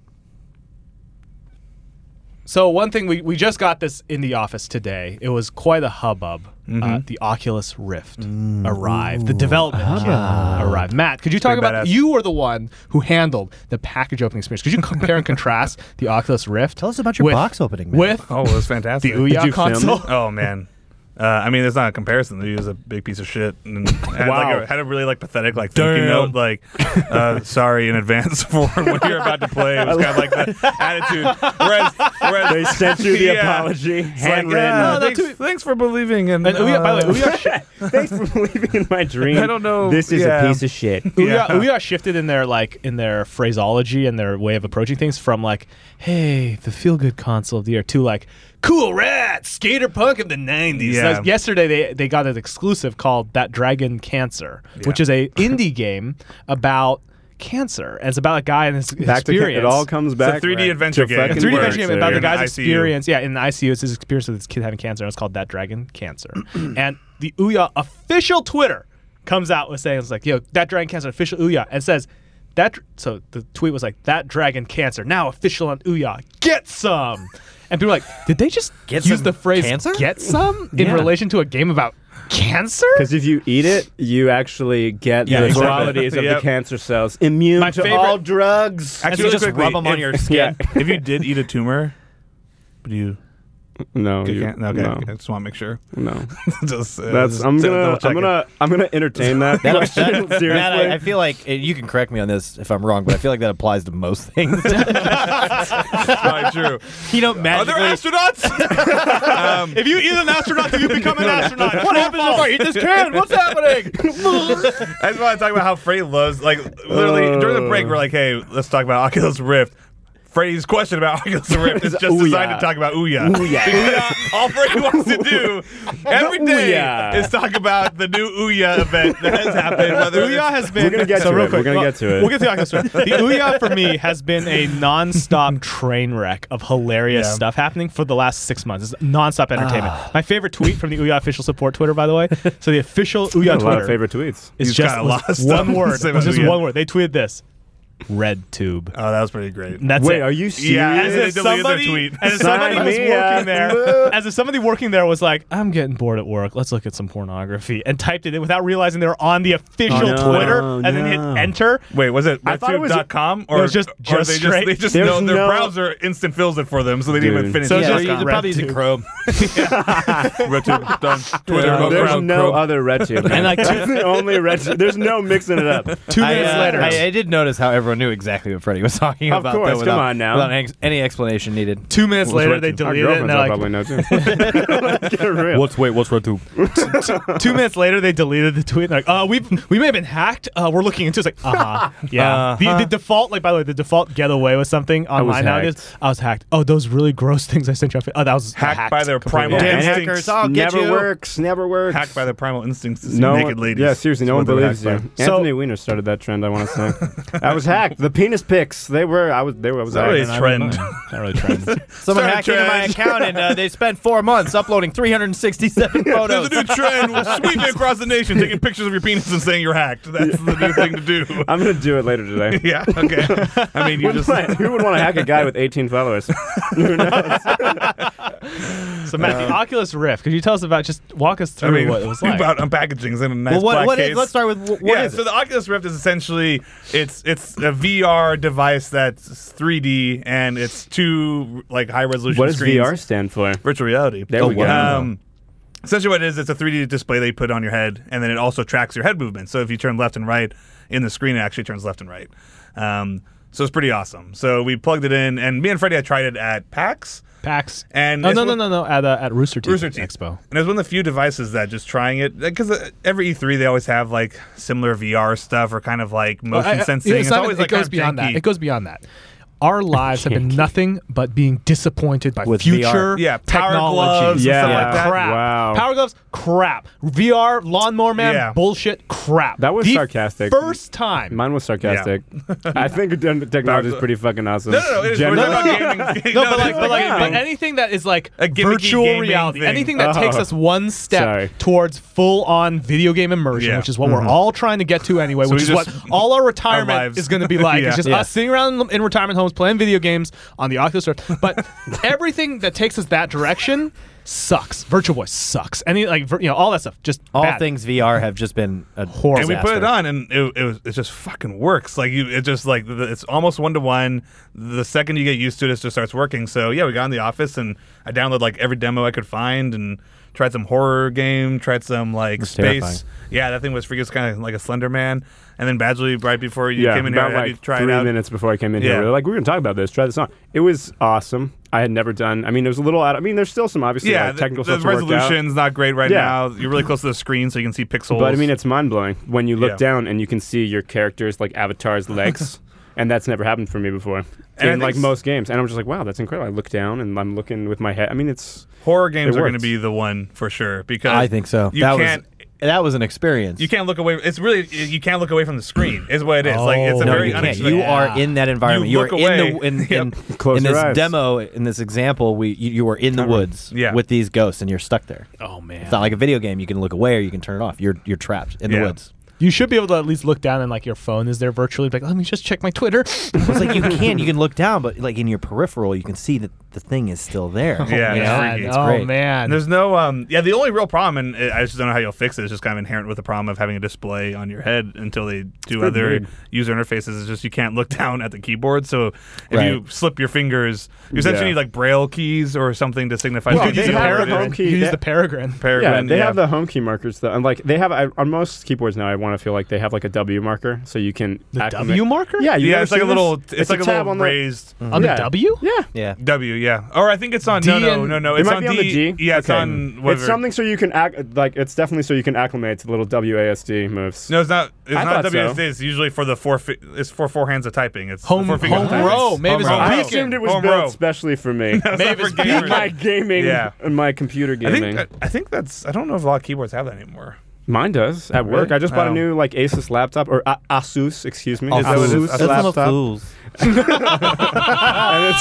So one thing, we just got this in the office today. It was quite a hubbub. The Oculus Rift arrived. The development kit arrived. Matt, could you talk Pretty about, badass. you were the one who handled the package opening experience. Could you compare and contrast the Oculus Rift? Tell us about your with- box opening, man. With Oh, it was fantastic. the Ouya you film console. it? Oh man, I mean, it's not a comparison. He was a big piece of shit, and had, Wow. had a really like pathetic like thank you note, like sorry in advance for when you're about to play. It was kind of like the attitude. Whereas They sent you the Yeah. apology, it's like, handwritten. thanks for believing in. And Ouya, by the way, Ouya, Thanks for believing in my dream. I don't know. This is Yeah. a piece of shit. Ouya shifted in their phraseology and their way of approaching things from like, hey, the feel good console of the year to like, cool rat, skater punk of the 90s. Yeah. Like, yesterday they got an exclusive called That Dragon Cancer, which is a indie game about cancer. And it's about a guy and his Back to experience. it all comes back. It's a 3D right, adventure to game. fucking It's a 3D work, adventure game so about you're the in guy's ICU. experience. Yeah, in the ICU, it's his experience with his kid having cancer. And it's called That Dragon Cancer. And the Ouya official Twitter comes out with saying, it's like, yo, That Dragon Cancer, official Ouya, and says, so the tweet was like, That Dragon Cancer, now official on Ouya, get some. And people were like, did they just Get use some the phrase cancer? get some in Yeah. relation to a game about cancer? Because if you eat it, you actually get Yeah, the exactly. qualities of Yep. the cancer cells. Immune My to favorite- all drugs. And Actually, you really just quickly, rub them on if- your skin. If you did eat a tumor, would you? No, You you can't? Okay, no, I just want to make sure. no. just, That's just I'm double checking. gonna entertain that question seriously. Matt, I feel like you can correct me on this if I'm wrong, but I feel like that applies to most things. That's probably true. You know, Are there magically. astronauts? If you eat an astronaut, do you become an astronaut? What happens if I eat this can? What's happening? I just want to talk about how Freddie loves, like, literally during the break, we're like, hey, let's talk about Oculus Rift. Freddie's question about Oculus Rift is just Ouya. designed to talk about Ouya. Ouya. All Freddie wants to do every day Ouya. is talk about the new Ouya event that has happened. Whether Ouya it's- has been. We're gonna get so to real it. quick, We're gonna get to it. We'll get to the Oculus Rift. The Ouya for me has been a non-stop train wreck of hilarious Yeah. stuff happening for the last 6 months. It's non-stop entertainment. My favorite tweet from the Ouya official support Twitter, by the way. So the official Ouya a lot Twitter of favorite tweets. is He's just got a lot of was stuff one to word. say It was about just Ouya. one word. They tweeted this: Red tube. Oh, that was pretty great. And that's Wait, it. are you serious? Yeah, As they if deleted their somebody, tweet. as if somebody Sign was me working up. there, as if somebody working there was like, I'm getting bored at work. Let's look at some pornography, and typed it in without realizing they were on the official Oh, no. Twitter, No, and then hit no. enter. Wait, was it I thought it was- RedTube.com? Or It was just or they straight. they just There's know their no- browser instant fills it for them, so they didn't even Dude. finish So it. it's Yeah, just you're got probably using RedTube. Chrome. RedTube done. Twitter. no There's Chrome. no other RedTube. And like That's the only RedTube. There's no mixing it up. 2 minutes later, I did notice how everyone knew exactly what Freddie was talking Of about. course, though, come without, on now. Without any explanation needed. 2 minutes later, they Our deleted it, and girlfriends they're will like, probably know too. Let's get real. What's RedTube? 2 minutes later, they deleted the tweet. And they're like, we may have been hacked. We're looking into it. It's like, yeah. The default, like, by the way, the default get away with something online nowadays. hacked. I was hacked. Oh, those really gross things I sent you. Oh, that was Hacked by their primal Damn instincts. hackers, I'll get never you. works. Never works. Hacked by their primal instincts to see No naked one, ladies. Yeah, seriously, no one That's what they were believes you. hacked by. So- Anthony Weiner started that trend. I want to say, I was hacked. The penis pics. They were. I was. They were. I was. Not really hacked. a trend. Not really trend. Someone Sorry, hacked into my Trent. account and they spent 4 months uploading 367 There's photos. a new trend sweeping across the nation, taking pictures of your penis and saying you're hacked. That's the new thing to do. I'm gonna do it later today. Yeah. Okay. I mean, you just. Who would want to hack a guy with 18 followers? Who knows? So, Matt, the Oculus Rift, could you tell us about, just walk us I through mean, what it was like? about unpackagings in a nice Well, black case. let's start with what yeah, is so it? the Oculus Rift is essentially it's a VR device that's 3D and it's two like high resolution What does screens. VR stand for? Virtual reality. There we go. Essentially, what it is, it's a 3D display they put on your head, and then it also tracks your head movement. So if you turn left and right in the screen, it actually turns left and right. So it's pretty awesome. So we plugged it in, and me and Freddie had tried it at PAX. PAX. And Oh, it's no, one- at Rooster Teeth, Rooster Teeth Expo. And it was one of the few devices that just trying it, because every E3 they always have like similar VR stuff or kind of like motion sensing. It's not- always it like goes kind of beyond janky. that. It goes beyond that. Our lives have been nothing but being disappointed by With future VR. Yeah, power technology. gloves and stuff yeah, like that. crap. Wow. Power gloves, crap. VR, Lawnmower Man, Yeah. bullshit, crap. That was The sarcastic. First time. Mine was sarcastic. I think technology is pretty fucking awesome. No, it is. We're Generally- talking about gaming. No, but like, gaming. but anything that is like A gimmicky virtual gaming reality, thing. anything that takes us one step Sorry. towards full-on video game immersion, Yeah. which is what we're all trying to get to anyway, which we is what just- all our our retirement lives. is going to be like. Yeah. It's just Yeah. us sitting around in retirement homes playing video games on the Oculus Rift. But everything that takes us that direction sucks. Virtual Boy sucks. Any all that stuff just All bad. things VR have just been a Horrible. And we put it disaster. on, and it just fucking works. Like it just like it's almost 1-to-1. The second you get used to it, it just starts working. So yeah, we got in the office, and I downloaded like every demo I could find, and tried some horror game, tried some like That's space. terrifying. Yeah, that thing was freaking kind of like a Slender Man. And then Badgley, right before you Yeah, came in here, about had you like try 3 it out. minutes before I came in Yeah. here. We were like, we're going to talk about this. Try this on. It was awesome. I had never done. I mean, there was a little out. I mean, there's still some obviously Yeah, like, technical the stuff to work out. resolution's not great right Yeah. now. You're really close to the screen, so you can see pixels. But I mean, it's mind blowing when you look Yeah. down and you can see your character's like avatar's legs, and that's never happened for me before And I in think like s- most games. And I'm just like, wow, that's incredible. I look down and I'm looking with my head. I mean, it's horror games It are going to works. be the one for sure because I think so. You that can't. that was an experience. You can't look away. It's really you can't look away from the screen. Is what it is. Like it's a Oh. no, very you can't. unexpected. You are in that environment. You You, look are away. in the in Close in your this eyes. demo, in this example. You were in the woods Yeah. with these ghosts, and you're stuck there. Oh man. It's not like a video game. You can look away or you can turn it off. You're trapped in the Yeah. woods. You should be able to at least look down and like your phone is there virtually. Like, let me just check my Twitter. It's like you can look down, but like in your peripheral, you can see that the thing is still there. Yeah, you it's know? freaky. It's oh great. man. And there's no the only real problem, and I just don't know how you'll fix it. It's just kind of inherent with the problem of having a display on your head until they do pretty other big. user interfaces. Is just you can't look down at the keyboard. So if Right. you slip your fingers, you essentially Yeah. need like braille keys or something to signify. Well, you could they use the have the Peregrine. home key. You could use They- the Peregrine. yeah, Peregrine, they have the home key markers though, and like they have on most keyboards now. I want to feel like they have like a W marker, so you can The acclimate- W marker? Yeah, you Yeah, ever it's like a seen little. this? It's like a tab little on the raised On the Yeah. W? Yeah. Yeah. W. Yeah, or I think it's on. D No, and- no. It It's might on be on the G. Yeah, it's Okay. on. It's Whatever. something so you can like. It's definitely so you can acclimate to the little WASD moves. No, it's not. It's I not thought so. WSD. It's usually for the it's for 4 hands of typing. It's Home- 4 fingers of home typing. row. Maybe it's Home row. I Beacon. assumed it was Home built row. especially for me. That's Maybe not for it's gamers. my gaming Yeah. and my computer I gaming. think that's. I don't know if a lot of keyboards have that anymore. Mine does at work. Really? I just bought a Oh. new like Asus laptop or Asus, excuse me. Is that what it is? Asus That's That's enough laptop. fools. And it's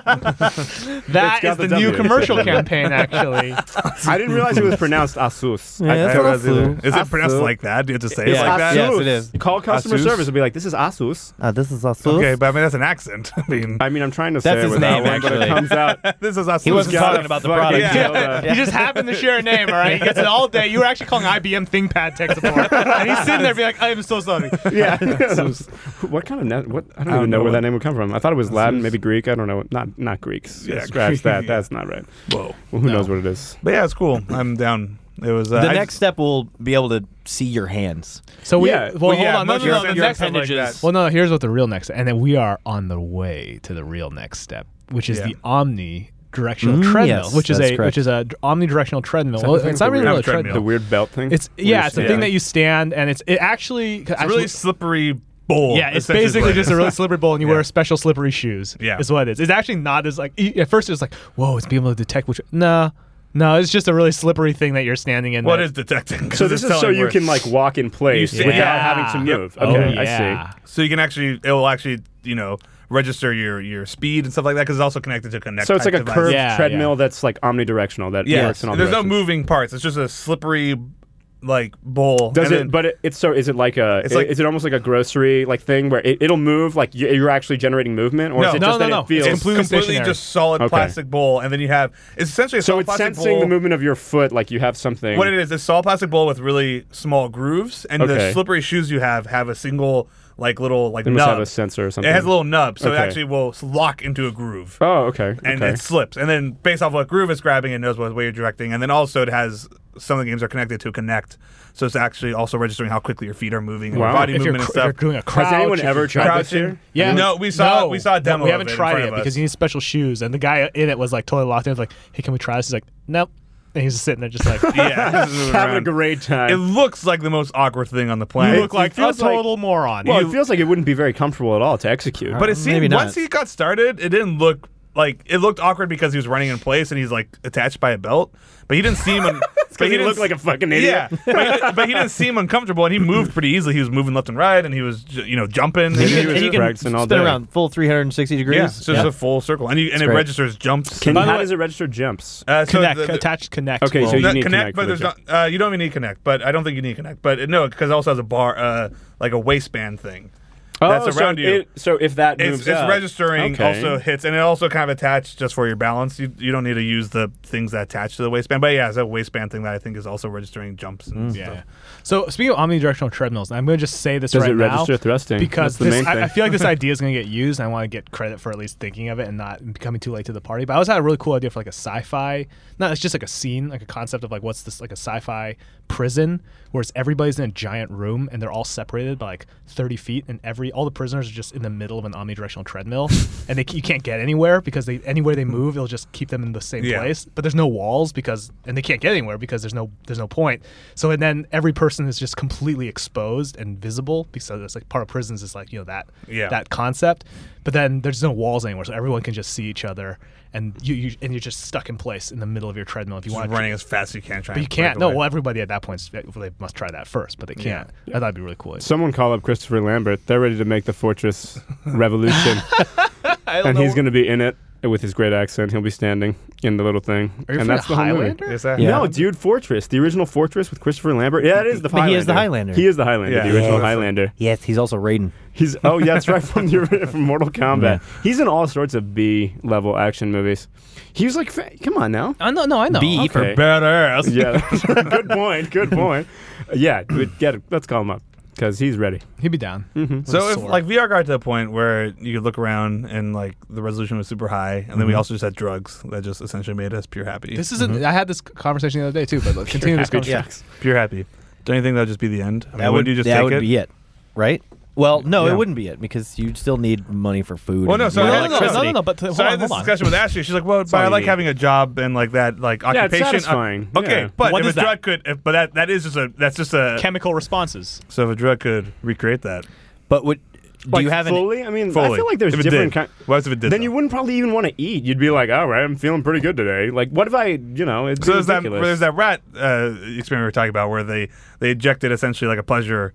That got is the the new W. commercial campaign, actually. I didn't realize it was pronounced Asus. Yeah, I that's thought not it was either. fool. Is it pronounced Asus. like that? Do you have to say Yeah. it like that? Yes, it is. Call customer Asus? service and be like, "This is Asus." This is us. Okay, but I mean that's an accent. I mean, I mean, I'm trying to That's say his it without name, one, but it actually. comes out. this is us. He wasn't got talking a about the fucking product. killer. You just happen to share a name, all right? He gets it all day. You were actually calling IBM ThinkPad tech support. And he's sitting there being like, I am so sorry. Yeah. What kind of what? I don't even know where that name would come from. I thought it was Latin, maybe Greek. I don't know. Not Greeks. Yeah, Scratch Greek, that. yeah. That's not right. Whoa. Well, who knows what it is? But yeah, it's cool. I'm down. It was The I next step will be able to see your hands. So we, Yeah. well, hold yeah, on. No, much no, no. your The your next appendages. like that. Well, no, here's what the real next, and then we are on the way to the real next step, which is Yeah. the omnidirectional treadmill, yes, which is that's a correct. which is a omnidirectional treadmill. that Well, the thing it's not with really the a weird treadmill. The weird belt thing. It's Where you it's a stand. thing that you stand, and it actually It's a really slippery bowl. yeah, it's essentially is basically what it just is. a really slippery bowl, and you Yeah. wear special slippery shoes. Yeah. is what it is. It's actually not as like at first it was like, whoa, it's being able to detect which. No, it's just a really slippery thing that you're standing in. What that- is detecting? 'Cause So it's this is so telling you where- can like walk in place You see- without Yeah. having to move. Oh, Okay, yeah. I see. So you can actually, it will actually, register your speed and stuff like that because it's also connected to Connect. So it's like type a devices. curved Yeah, treadmill yeah. that's like omnidirectional that Yeah, works in all there's no directions. moving parts. It's just a slippery, like bowl. Does And it? then- But it's so. Is it like a? It's like- is it almost like a grocery like thing where it'll move like you're actually generating movement, or No. is it No, just that no. it feels? it's completely completely stationary. just solid Okay. plastic bowl, and then you have it's essentially a so solid it's plastic sensing bowl. the movement of your foot, like you have something. What it is, a solid plastic bowl with really small grooves, and the Okay. slippery shoes you have a single little It must have nub. a sensor or something. It has a little nub, so it Okay. actually will lock into a groove. Oh, okay. And okay. it slips, and then based off what groove it's grabbing, it knows what way you're directing, and then also it has some of the games are connected to Connect, so it's actually also registering how quickly your feet are moving and Wow. your body if you're, movement and if you're stuff. doing a crouch. Has anyone if ever you're tried this crouching. here? Yeah, No, we saw a demo we of haven't it in tried front it of us. because you need special shoes, and the guy in it was like totally locked in. He's like, "Hey, can we try this?" He's like, "Nope," and he's just sitting there, just like, Yeah, this is moving Having a around. great time. It looks like the most awkward thing on the "You planet. look like a feels like- total moron." well, You- it feels like it wouldn't be very comfortable at all to execute. But it seemed Maybe not. once he got started, it didn't look like it looked awkward because he was running in place and he's like attached by a belt. But he didn't seem. because he looked like a fucking idiot. Yeah, but he didn't seem uncomfortable, and he moved pretty easily. He was moving left and right, and he was jumping. And he he was was, you can practicing all spin day. around full 360 degrees. yeah, it's just a full circle, and it great. registers jumps. How By the way- does it register jumps? So Connect, the- attached Connect. Okay, so will- you need Connect, Connect but for there's the not. You don't even need Connect, but I don't think you need Connect. But no, because it also has a bar, like a waistband thing. that's around you. So if that moves It's up, registering okay. also hits, and it also kind of attached just for your balance. You don't need to use the things that attach to the waistband. But yeah, it's a waistband thing that I think is also registering jumps and stuff. Yeah. So speaking of omnidirectional treadmills, I'm going to just say this Does right it now register thrusting? because That's the main thing. I feel like this idea is going to get used. And I want to get credit for at least thinking of it and not becoming too late to the party. But I also had a really cool idea for like a sci-fi. Not it's just like a scene, like a concept of like what's this like a sci-fi prison where it's everybody's in a giant room and they're all separated by like 30 feet and all the prisoners are just in the middle of an omnidirectional treadmill and you can't get anywhere because anywhere they move it'll just keep them in the same place. But there's no walls and they can't get anywhere because there's no point. So and then every person is just completely exposed and visible because it's like part of prisons is like that concept. But then there's no walls anymore, so everyone can just see each other, and you're just stuck in place in the middle of your treadmill if you want. Running as fast as you can. But you can't. No, well, everybody at that point they must try that first, but they can't. I thought it'd be really cool. Someone call up Christopher Lambert. They're ready to make the Fortress Revolution, and he's going to be in it with his great accent. He'll be standing in the little thing, Are you and that's the whole movie. Highlander? Is that? Yeah. No, dude, Fortress, the original Fortress with Christopher Lambert. Yeah, it is the But Highlander. he is the Highlander. He is the Highlander, Yeah. the original Yeah. Highlander. Yes, he's also Raiden. He's that's right from Mortal Kombat. He's in all sorts of B-level action movies. He was like, come on now. I know. B for Okay. Badass. Yeah, good point. Yeah, let's call him up because he's ready. He'd be down. So if sword. like VR got to the point where you could look around and like the resolution was super high, and then we also just had drugs that just essentially made us pure happy. This isn't. I had this conversation the other day too, but let's continue this happy conversation. Pure happy. Don't you think that would just be the end? I mean, wouldn't you just that take would it? be it, right? Well, no, Yeah. it wouldn't be it because you still need money for food. Well, no, and so electricity. No. But So I had this discussion with Ashley. She's like, "Well, but all I you like need. having a job and like that, like Yeah, it's occupation." satisfying. Okay, Yeah. but What if is a that? drug could, that is just a. Chemical responses. So if a drug could recreate that, But do you have any? fully? I mean, I fully. feel like there's If it different did. kind. What if it did? Then though? you wouldn't probably even want to eat. You'd be like, all right, I'm feeling pretty good today. Like, what if I, it's So there's ridiculous. that rat experiment we were talking about where they injected essentially like a pleasure.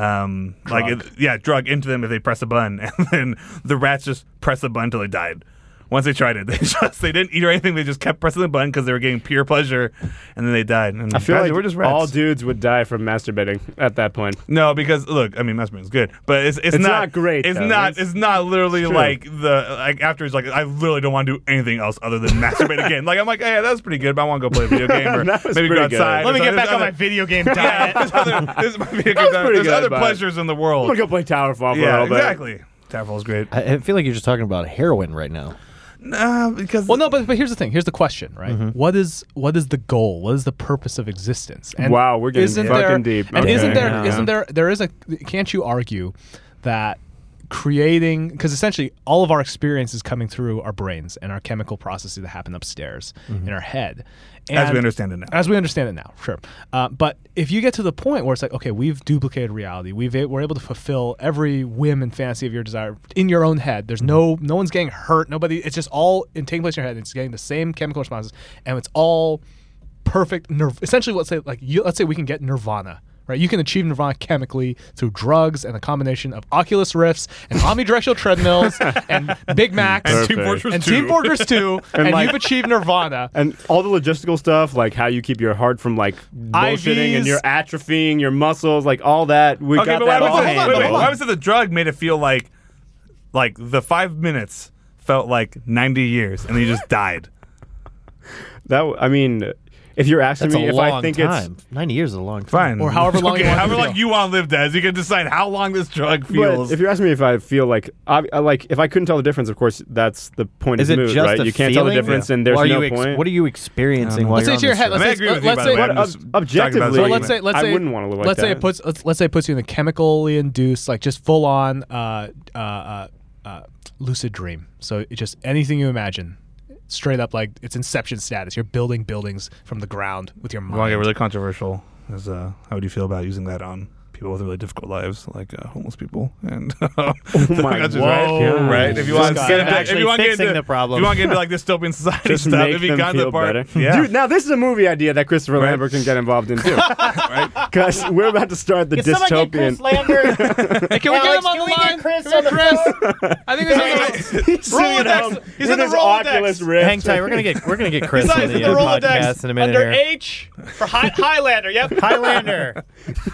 Drug into them if they press a button, and then the rats just press the button until they died. Once they tried it, they didn't eat or anything. They just kept pressing the button because they were getting pure pleasure, and then they died. And I feel guys, like we're just rats. all dudes would die from masturbating at that point. No, because look, I mean, masturbating is good, but it's not great, It's though. it's not literally true. like after it's like I literally don't want to do anything else other than masturbate again. Like I'm like, hey, that was pretty good, but I want to go play a video game or That was maybe go pretty good. outside. Let me There's get back on other- my video game diet. There's my video game was diet. pretty There's good, other but- pleasures in the I'm world. gonna go play Towerfall for a Yeah, little bit. exactly. Towerfall's great. I feel like you're just talking about heroin right now. Nah, because Well, no, but here's the thing. Here's the question, right? What is the goal? What is the purpose of existence? And Wow, we're getting isn't fucking there, deep. And Okay. isn't Yeah. there is a? Can't you argue that creating, because essentially all of our experience is coming through our brains and our chemical processes that happen upstairs in our head. as And- we understand it now. As we understand it now, sure. But if you get to the point where it's like, okay, we've duplicated reality, we're able to fulfill every whim and fantasy of your desire in your own head. There's no one's getting hurt. Nobody. It's just all taking place in your head. It's getting the same chemical responses, and it's all perfect. Essentially, let's say we can get nirvana. Right, you can achieve nirvana chemically through drugs and a combination of Oculus Rifts and omnidirectional treadmills and Big Macs And Team Perfect. Fortress and 2. Team Fortress 2, and like- you've achieved nirvana. And all the logistical stuff, like how you keep your heart from like bullshitting and IVs. you're atrophying your muscles, like all that. We Okay, got but that what all happens handled. what happens if the drug made it feel like the 5 minutes felt like 90 years and then you just died? I mean, if you're asking That's me a if long I think time. 90 years is a long time. Fine. Or however long you want however to long feel. you want to live, Des. You can decide how long this drug it's, feels. but if you're asking me if I feel like, if I couldn't tell the difference, of course, that's the point Is of it the mood, just right? a You can't tell the feeling? difference, and there's Or are no you point. What are you experiencing while Let's say you're it's your on head. this I Let's agree say, with you, let's by say, the way. I'm But just objectively, talking about so this let's say, argument. let's I say, wouldn't want to live like let's say that. let's say it puts you in a chemically induced, like just full on lucid dream. So it just anything you imagine, straight up like it's Inception status. You're building buildings from the ground with your You want to get mind. really controversial? How would you feel about using that on people with really difficult lives, like homeless people? And my that's just God. right. If you Just want, got if it. you Actually want to get fixing into the problem. if you want to get into like dystopian society Just stuff, make if you them got to the feel part, better. yeah. Dude, now this is a movie idea that Christopher Right. Lambert can get involved in too. Because we're about to start the dystopian. Lambert? Hey, can we get him on the line? Chris Can we get Chris? I think there's He's sitting at Rolodex. home He's with in the his Rolodex. Oculus Rift. Hang tight. We're gonna get Chris He's on in the the podcast in a minute under here. H for Highlander. Yep. Highlander.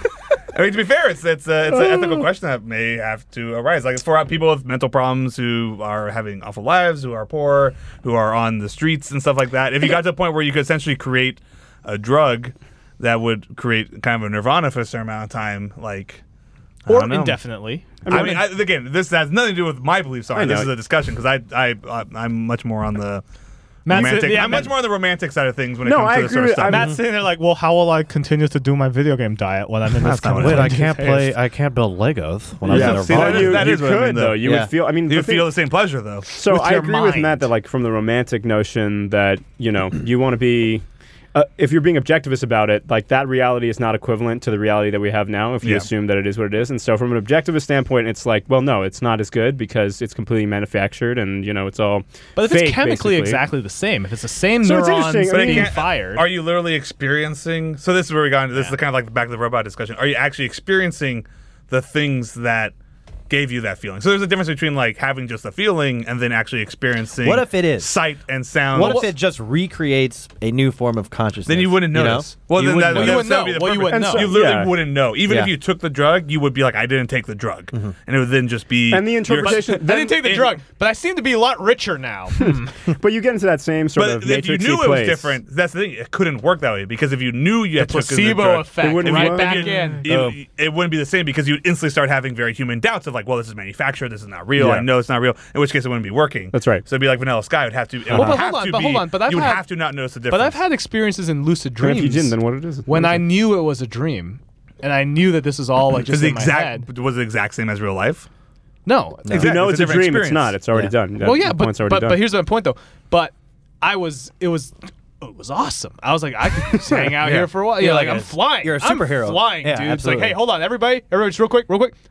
I mean, to be fair, it's an ethical question that may have to arise. Like, it's for people with mental problems who are having awful lives, who are poor, who are on the streets and stuff like that. If you got to a point where you could essentially create a drug that would create kind of a nirvana for a certain amount of time, like, I Or don't know. indefinitely. Again, this has nothing to do with my beliefs. I know. This is a discussion because I'm much more on the Matt's romantic. yeah, I'm much more on the romantic side of things when it No, comes I to this sort agree of stuff. with- Matt's sitting there like, well, how will I continue to do my video game diet when I'm in this That's not what company? it is. I can't build Legos when I'm Yeah, in see, Nirvana. that is what I could mean, though. though. You Yeah. would feel. I mean, You the thing- feel the same pleasure though. So with I your agree with mind. Matt that like from the romantic notion that you want to be. If you're being objectivist about it, like that reality is not equivalent to the reality that we have now. If you Yeah. assume that it is what it is, and so from an objectivist standpoint, it's like, well, no, it's not as good because it's completely manufactured, and it's all. But if fake, it's chemically basically. exactly the same, if it's the same So it's neurons interesting. I mean, being can't- fired, Are you literally experiencing? So this is where we got into. This is kind of like the back of the robot discussion. Are you actually experiencing the things that gave you that feeling? So there's a difference between like having just a feeling and then actually experiencing. What if it is? sight and sound? What if it just recreates a new form of consciousness? Then you wouldn't know? notice. Well, You then wouldn't that, know. that You would wouldn't be the know. Well, you perfect- wouldn't know. You literally Yeah. wouldn't know. Even Yeah. if you took the drug, you would be like, I didn't take the drug, and it would then just be. And the interpretation- I didn't take the drug, but I seem to be a lot richer now. But you get into that same sort But of if you matrixy knew it was place. different, that's the thing. It couldn't work that way because if you knew you had taken the Placebo drug, effect, wouldn't right work. back it, in. it wouldn't be the same because you'd instantly start having very human doubts of like, well, this is manufactured, this is not real. Yeah. I know it's not real. In which case, it wouldn't be working. That's right. So it'd be like Vanilla Sky. It would have to. It would Well, but have hold on, to but be, hold on, but I've you would had- have to not notice the difference. But I've had experiences in lucid And dreams. if you didn't, then what it is? when I knew it was a dream, and I knew that this is all like just the in my head. exact was the exact same as real life. No, If you know it's a different dream, it's experience. not. It's already Yeah. done. Well, yeah, The but point's already done. here's my point though. But it was awesome. I was like, I could just hang out Yeah. here for a while. Yeah, Yeah, like like I'm flying. you're a I'm superhero. flying, Yeah, dude. It's absolutely. like, hey, hold on, everybody, just real quick.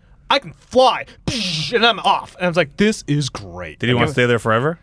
I can fly, and I'm off. And I was like, this is great. Did you want to stay there forever?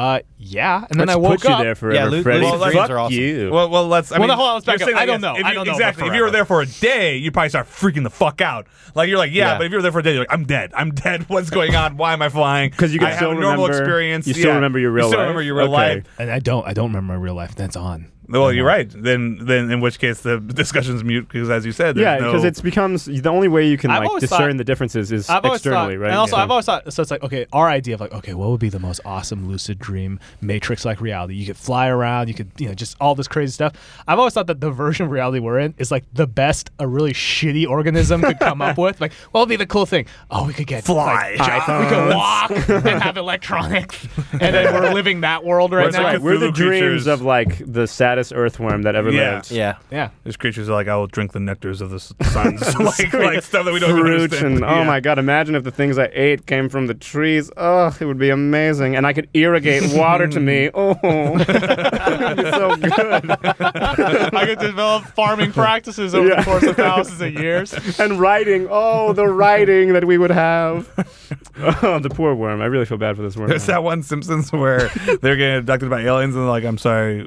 Yeah. And then Let's I woke put you up. there forever, lucid Freddie. dreams Fuck are awesome. you. Well, let's. I Well, mean, now, hold on, let's back you're up. saying, I don't guess, know. If I you, don't know about exactly. If you were forever. there for a day, you'd probably start freaking the fuck out. Like you're like, Yeah. but if you were there for a day, you're like, I'm dead. I'm dead. What's going on? Why am I flying? 'Cause you can I have still a normal remember- experience. you still remember your real You still life? remember your real Okay. life. And I don't remember my real life. That's on. Well, you're right. Then in which case the discussion's mute because as you said, there's Yeah, no, because it becomes the only way you can I've like always discern thought- the differences is I've always externally, thought, right? And also, Yeah. I've always thought, so it's like, okay, our idea of like, okay, what would be the most awesome lucid dream, Matrix-like reality? You could fly around, you could, just all this crazy stuff. I've always thought that the version of reality we're in is like the best a really shitty organism could come up with. Like, what would be the cool thing? Oh, we could get Fly. like, we could walk and have electronics, and then we're living that world right It's now. like We're the Cthulhu dreams creatures. of like the saddest earthworm that ever Yeah. lived. Yeah. Yeah. These creatures are like, I will drink the nectars of the suns, like stuff that we don't even Fruit understand. and oh my god! Imagine if the things I ate came from the trees. Oh, it would be amazing, and I could irrigate water to me. Oh, it would be so good. I could develop farming practices over Yeah. the course of thousands of years. And writing. Oh, the writing that we would have. Oh, the poor worm. I really feel bad for this worm. There's that one Simpsons where they're getting abducted by aliens and they're like, I'm sorry.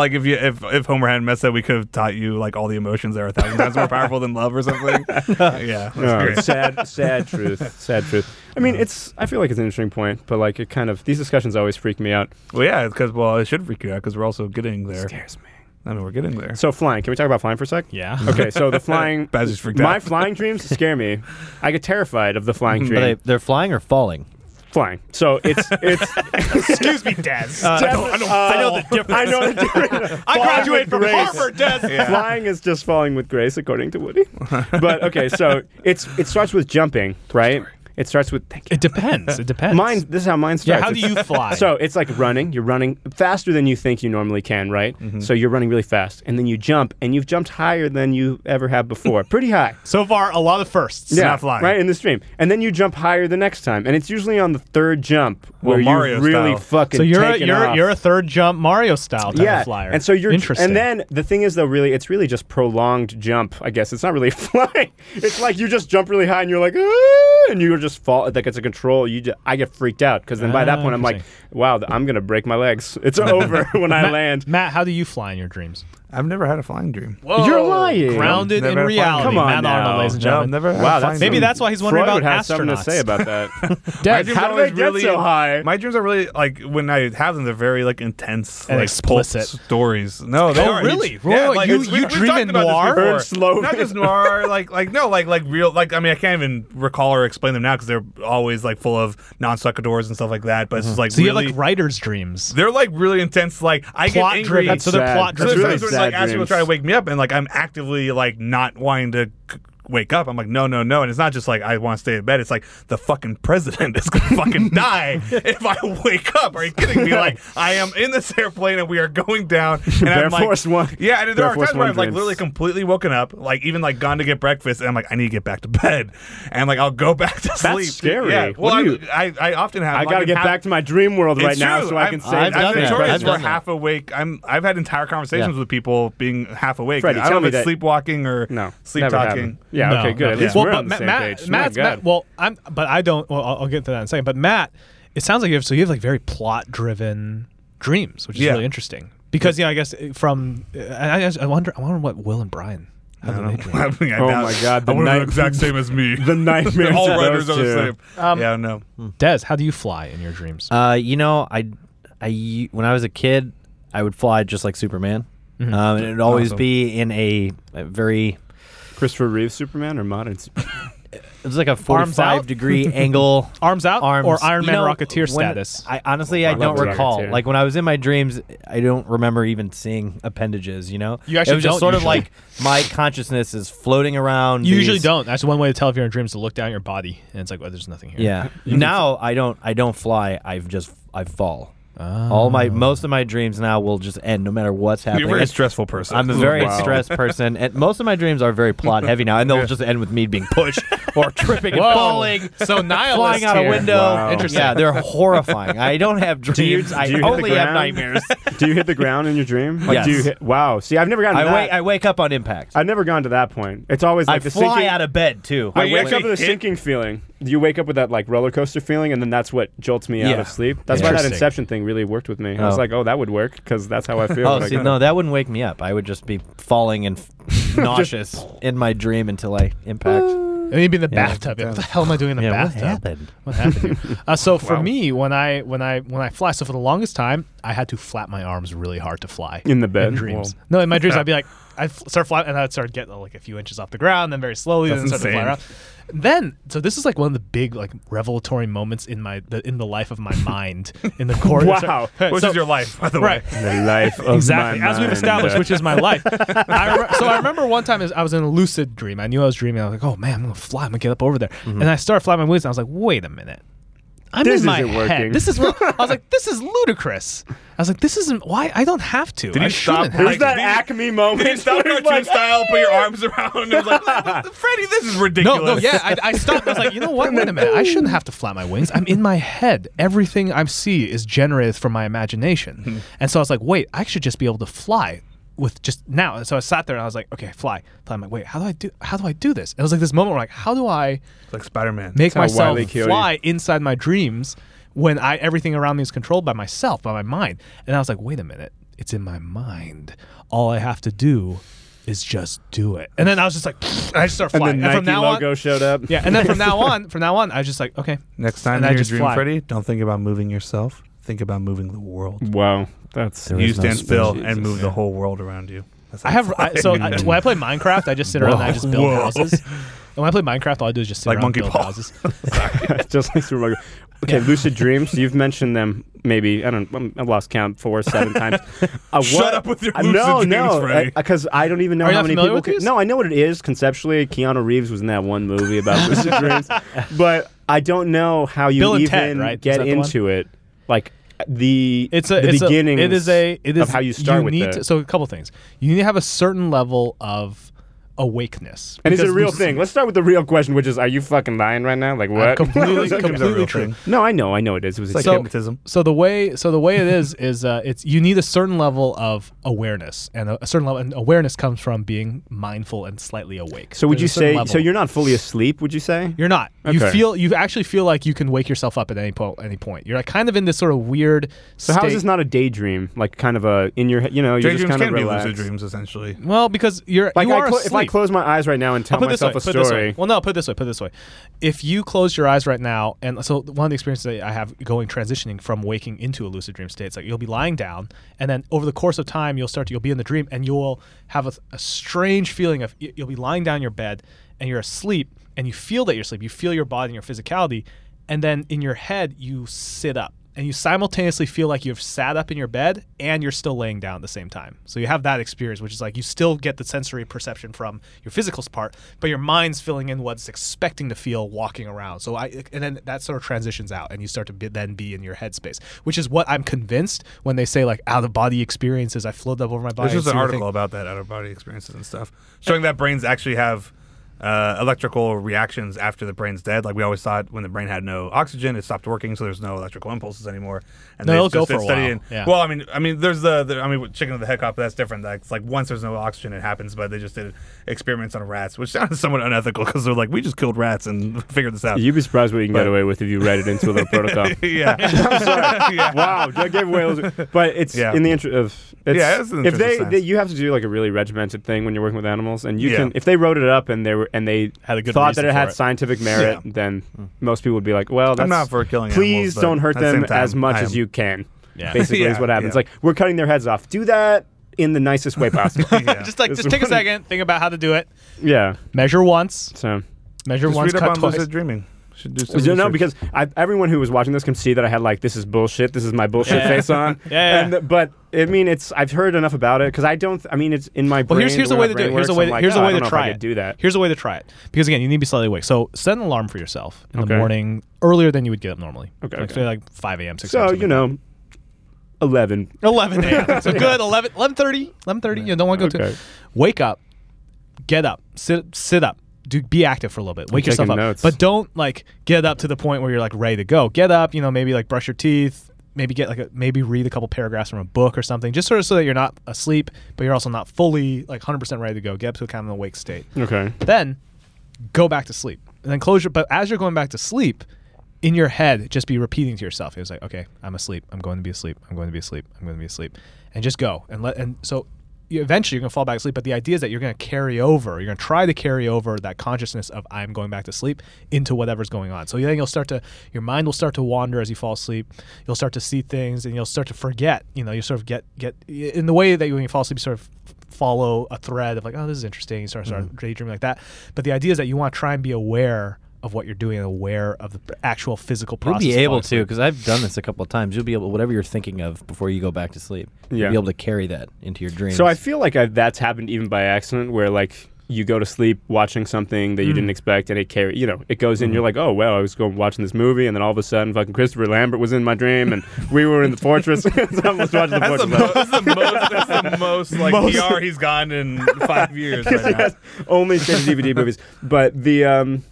If Homer hadn't messed up, we could have taught you like all the emotions that are 1,000 times more powerful than love or something. Yeah. That's Oh, great. sad truth. Sad truth. I mean, I feel like it's an interesting point, but like it kind of these discussions always freak me out. Well, yeah, because it should freak you out because we're also getting there. Scares me. I mean, we're getting there. So flying. Can we talk about flying for a sec? Yeah. Okay, so the flying. Baz is freaked My out. flying dreams scare me. I get terrified of the flying Are dream. they're flying or falling? Flying. So it's Excuse me, Des. I know the difference. I know the difference. I graduated from Grace. Harvard, Des. Flying is just falling with grace, according to Woody. But okay, so it starts with jumping, right? It starts with It depends. It depends. This is how mine Yeah, starts. how do you fly? So it's like running. You're running faster than you think you normally can, right? So you're running really fast, and then you jump, and you've jumped higher than you ever have before, pretty high. So far, a lot of firsts. Yeah, not flying. right in the stream, and then you jump higher the next time, and it's usually on the third jump where Mario you really style. fucking. So taken off. you're a third jump Mario style type of flyer. And so you're interesting. And then the thing is though, really, it's really just prolonged jump. I guess it's not really flying. It's like you just jump really high and you're like, ah, and you're just fall, like it's a control, I get freaked out because then by that point I'm like, wow, I'm gonna break my legs. It's over when I land. Matt, how do you fly in your dreams? I've never had a flying dream. Whoa, you're lying. Grounded Never in had a flying reality. dream. Come on Matt Arnold, now. ladies and No, I've gentlemen. never had Wow, a flying Maybe dream. that's why he's wondering Freud about would have something to astronauts. say about that. My Dead. dreams How are did they always get really, so high? My dreams are really like when I have them, they're very like intense And like, explicit. pulp stories. No, they Oh, are. really? Yeah, Roy, like, you- it's- you we've dream talked in about this noir? before. Ernst Logan. Not just noir, like real. Like I mean, I can't even recall or explain them now because they're always like full of non sequiturs and stuff like that. But it's just like So you really, have like writer's dreams. they're like really intense. Like I Plot get angry. driven. So they're Sad. plot So That's driven. there's really times when like sad as people dreams. try to wake me up and like I'm actively like not wanting to wake up. I'm like, no, and it's not just like I want to stay in bed. It's like the fucking president is gonna fucking die if I wake up. Are you kidding me? Like I am in this airplane and we are going down. And Air I'm like, Force One. yeah, and there Air are Force times where One I've like dreams. literally completely woken up, like even like gone to get breakfast, and I'm like, I need to get back to bed, and like I'll go back to sleep. scary. Yeah, What well, do you- I often have. I like, got to in get half- back to my dream world right it's now true. so I can say I've done I'm that. notorious I've for done that. half awake. I've had entire conversations Yeah. with people being half awake. Freddie, I tell don't me know if it's that- sleepwalking or No, sleep never talking. happened. Yeah, No, okay, good. no. At least Well, we're but on the same Matt, page. Matt's, My God. but I don't. Well, I'll get to that in a second. But Matt, it sounds like you have like very plot driven dreams, which is Yeah. really interesting. Because I guess from I wonder what Will and Brian how do they dream. I mean, I Oh doubt- my God, I the wonder night- the exact same as me. The nightmares All of writers those are the two. same. Yeah, no. Des, how do you fly in your dreams? You know, I when I was a kid, I would fly just like Superman, and it'd always Awesome. be in a very. Christopher Reeve Superman or modern Superman? It was like a Arms out? 45-degree angle. Arms out Arms. or Iron You Man know, Rocketeer when- status? I honestly, I I don't love recall. Rocketeer. Like when I was in my dreams, I don't remember even seeing appendages. You know, You actually it was just don't sort usually. of like my consciousness is floating around. You usually these- don't. That's one way to tell if you're in dreams to look down your body and it's like, well, there's nothing here. Yeah. Now I don't fly. I fall. Most of my dreams now will just end no matter what's happening. You're a very And stressful person. I'm a very Wow. stressed person, and most of my dreams are very plot heavy now, and they'll just end with me being pushed or tripping and Whoa. falling, So nihilist flying out a here. window. Wow. Interesting. Yeah, they're horrifying. I don't have dreams. do you I hit the only have ground? nightmares. Do you hit the ground in your dream? Like, Yes. do you hit, wow. See, I've never gotten to that. I wake up on impact. I've never gone to that point. It's always I like the fly sinking. out of bed too. I Wait, you wake up actually with a hit- sinking feeling. You wake up with that like roller coaster feeling, and then that's what jolts me out Yeah. of sleep. That's why that Interesting. Inception thing really worked with me. I was Oh. like, oh, that would work because that's how I feel. Oh, when I see, go. no, that wouldn't wake me up. I would just be falling and nauseous in my dream until I impact. And you'd be in the Yeah. bathtub. What the hell am I doing in the Yeah, what bathtub? happened? What happened? Here? So for Wow. me, when I fly, so for the longest time, I had to flap my arms really hard to fly In the bed? In dreams, Whoa. no, in my dreams, I'd be like, I'd start flying, and I'd start getting like a few inches off the ground, then very slowly, That's then start to fly insane. around. Then, so this is like one of the big like revelatory moments in the life of my mind in the course. Wow. Which So- is your life, by the right. way. The life of Exactly, my as we've mind. established, which is my life. So I remember one time I was in a lucid dream. I knew I was dreaming. I was like, "Oh man, I'm gonna fly. I'm gonna get up over there." And I started flying my wings. And I was like, "Wait a minute, I'm This in my isn't head. working." This is." I was like, "This is ludicrous." I was like, "This isn't why I don't have to. Did I you stop? shouldn't have There's Like, that did you- Acme moment. Did you stop where it's cartoon like, style, put your arms around, and it was like, Freddie, this is ridiculous. No, yeah, I stopped. I was like, you know what? Wait a minute. I shouldn't have to flap my wings. I'm in my head. Everything I see is generated from my imagination. And so I was like, wait, I should just be able to fly with just now. And so I sat there and I was like, okay, fly. I'm like, wait, how do I do this? And it was like this moment where like, how do I It's like Spider-Man. make how myself Wile E. Coyote- fly inside my dreams when everything around me is controlled by myself, by my mind? And I was like, wait a minute. It's in my mind. All I have to do is just do it. And then I was just like, I just start And flying. the And Nike from now logo on, showed up. yeah. And then from now on, I was just like, okay. Next time And you're I in your just dream, fly. Freddie, don't think about moving yourself. Think about moving the world. Wow, that's There You is no stand still Jesus. and move the whole world around you. That's how I you have fly. when I play Minecraft, I just sit around and I just build Whoa. houses. And when I play Minecraft, all I do is just sit Like around and Monkey build Ball. houses. just like Super Mario. Okay, lucid dreams. You've mentioned them maybe. I've lost count 4 or 7 times. Shut up with your lucid no, dreams, Freddie. because I don't even know Are you how not many familiar people. with these? No, I know what it is conceptually. Keanu Reeves was in that one movie about lucid dreams, but I don't know how you Bill and even Ted, right? Is get that the one? into it. Like the It's beginnings it is of how you start with need it. to, so a couple things. You need to have a certain level of awakeness. And is it a Because real lucid- thing? Let's start with the real question, which is, are you fucking lying right now? Like what? Completely, That comes out completely real true. thing. No, I know it is. It was It's like So- hypnotism. So the way it is it's you need a certain level of awareness, and a certain level, and awareness comes from being mindful and slightly awake. So would There's you a certain say? level. So you're not fully asleep? Would you say? You're not. Okay. You actually feel like you can wake yourself up at any point. You're like kind of in this sort of weird So state. how is this not a daydream? Like kind of a in your head? You know, you're just Daydreams kind of can be relaxed. lucid dreams, essentially. Well, because you Like are if I asleep. close my eyes right now and tell I'll put it this way, myself a put it this story. way. Well, no, put it this way. If you close your eyes right now, and so one of the experiences that I have transitioning from waking into a lucid dream state, it's like you'll be lying down, and then over the course of time, you'll be in the dream, and you'll have a strange feeling of you'll be lying down in your bed, and you're asleep, and you feel that you're asleep. You feel your body and your physicality, and then in your head, you sit up. And you simultaneously feel like you've sat up in your bed and you're still laying down at the same time. So you have that experience, which is like you still get the sensory perception from your physical part, but your mind's filling in what's expecting to feel walking around. And then that sort of transitions out, and you start to then be in your headspace, which is what I'm convinced when they say like out of body experiences. I float up over my body. There's just and an see article about that out of body experiences and stuff, showing that brains actually have electrical reactions after the brain's dead. Like we always thought, when the brain had no oxygen, it stopped working, so there's no electrical impulses anymore. And No, they've it'll go just been for a while. studying- Yeah. Well, I mean, there's with chicken of the head cop, but that's different. It's like once there's no oxygen, it happens. But they just did experiments on rats, which sounded somewhat unethical because they're like, we just killed rats and figured this out. You'd be surprised what you can get away with if you read it into a little protocol. Yeah. Yeah. Wow, I gave away. But it's Yeah. in the interest of. Yeah, it's in the if interest of science. you have to do like a really regimented thing when you're working with animals, and you Yeah. can if they wrote it up and they Had a good thought reason that it for had it. scientific merit, then most people would be like, well, that's I'm not for killing please animals, but don't hurt at the same them time, as much I as am. you can. Yeah. Basically, is Yeah, what happens. yeah. Like we're cutting their heads off. Do that in the nicest way possible. Yeah. Just take a second, think about how to do it. Yeah. Measure once, So. measure Just once, read up cut on twice. lucid dreaming. Should do some No, research. because everyone who was watching this can see that I had like this is bullshit. This is my bullshit Yeah. face on. Yeah. But I mean, I've heard enough about it because I don't. I mean, it's in my brain. Well, here's the way to do it. Here's the way to try it. Do that. Here's a way to try it. Because again, you need to be slightly awake. So set an alarm for yourself in the Okay. morning earlier than you would get up normally. Okay, Like, okay. say like 5 a.m., 6 a.m. So something like 11. that. 11 a.m. So good. 11:30. You don't want to go Okay. to. Wake up. Get up. Sit up. Be active for a little bit. Wake yourself taking up. notes. But don't like get up to the point where you're like ready to go. Get up. Maybe like brush your teeth. Maybe read a couple paragraphs from a book or something, just sort of so that you're not asleep, but you're also not fully like 100% ready to go. Get up to a kind of an awake state. Okay. Then go back to sleep, and then close your. But as you're going back to sleep, in your head, just be repeating to yourself. It was like, okay, I'm asleep. I'm going to be asleep. I'm going to be asleep. I'm going to be asleep, and just go and so. Eventually, you're going to fall back asleep, but the idea is that you're going to you're going to try to carry over that consciousness of I'm going back to sleep into whatever's going on. So then your mind will start to wander as you fall asleep. You'll start to see things, and you'll start to forget. You sort of get in the way that when you fall asleep, you sort of follow a thread of like, oh, this is interesting. You start daydreaming like that. But the idea is that you want to try and be aware of what you're doing and aware of the actual physical You'll process. be of able falling to, asleep. because I've done this a couple of times. You'll be able, whatever you're thinking of before you go back to sleep, Yeah. you'll be able to carry that into your dreams. So I feel like that's happened even by accident, where like you go to sleep watching something that you didn't expect, and it goes in. You're like, oh well, I was watching this movie, and then all of a sudden, fucking Christopher Lambert was in my dream, and we were in the fortress. So I was watching the That's the, fortress. that's the most like PR he's gone in 5 years right now. Yes, only straight to DVD movies. But the,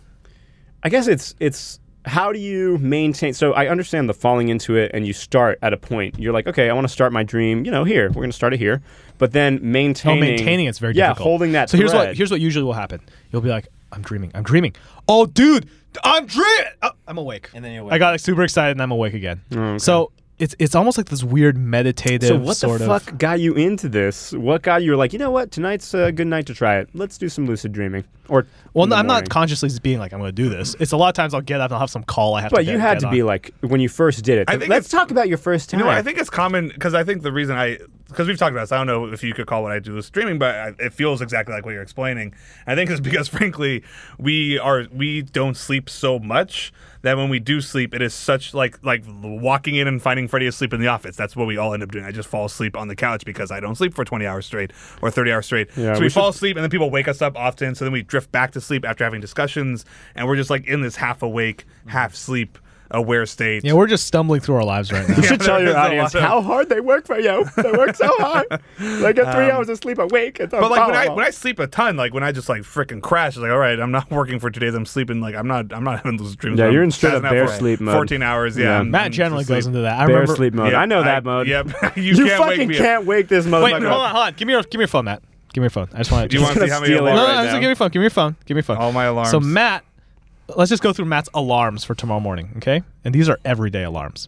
I guess it's how do you maintain? So I understand the falling into it, and you start at a point. You're like, okay, I want to start my dream. Here, we're going to start it here. But then maintaining it's very yeah, difficult. holding that. So here's thread. what usually will happen. You'll be like, I'm dreaming. Oh, dude, I'm dreaming. Oh, I'm awake. And then you're I got like, super excited and I'm awake again. okay. So it's almost like this weird meditative So what sort the of. fuck got you into this? What got you like, you know what? Tonight's a good night to try it. Let's do some lucid dreaming. Or Well, in no, the I'm not morning. consciously being like I'm going to do this. It's a lot of times I'll get up and I'll have some call I have to. But you had to be like when you first did it. I think Let's it's- talk about your first time. I think it's common because I think the reason because we've talked about this, I don't know if you could call what I do streaming, but it feels exactly like what you're explaining. I think it's because, frankly, we don't sleep so much that when we do sleep, it is such like walking in and finding Freddie asleep in the office. That's what we all end up doing. I just fall asleep on the couch because I don't sleep for 20 hours straight or 30 hours straight. Yeah, so we we fall asleep, and then people wake us up often. So then we drift back to sleep after having discussions, and we're just like in this half awake, half sleep aware state. Yeah, we're just stumbling through our lives right now. You should there tell is your a audience lot of- how hard they work for you. They work so hard. They get 3 hours of sleep a week. It's But like when I sleep a ton, like when I just like freaking crash, it's like all right, I'm not working for 2 days. I'm sleeping like I'm not having those dreams. Yeah, where you're I'm in straight up passing out bear for sleep mode. 14 hours. Yeah, Yeah. Matt generally goes into that. I bear remember. sleep mode. Yeah, I know that mode. Yep. You can't wake fucking me can't wake this motherfucker. Wait, hold on. Give me your phone, Matt. Give me your phone. I just want to. Do you want to see gonna how many steal it No, alarms? no, right just now. give me your phone. Give me your phone. Give me your phone. All my alarms. So Matt, let's just go through Matt's alarms for tomorrow morning, okay? And these are everyday alarms.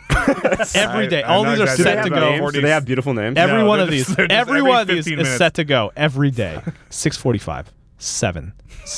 Every day. All I'm these not are Do they set have to names? go. Do they have beautiful names? Every No, one they're of just- these. they're just Every every one of these 15 is minutes. set to go every day. 6:45, 7,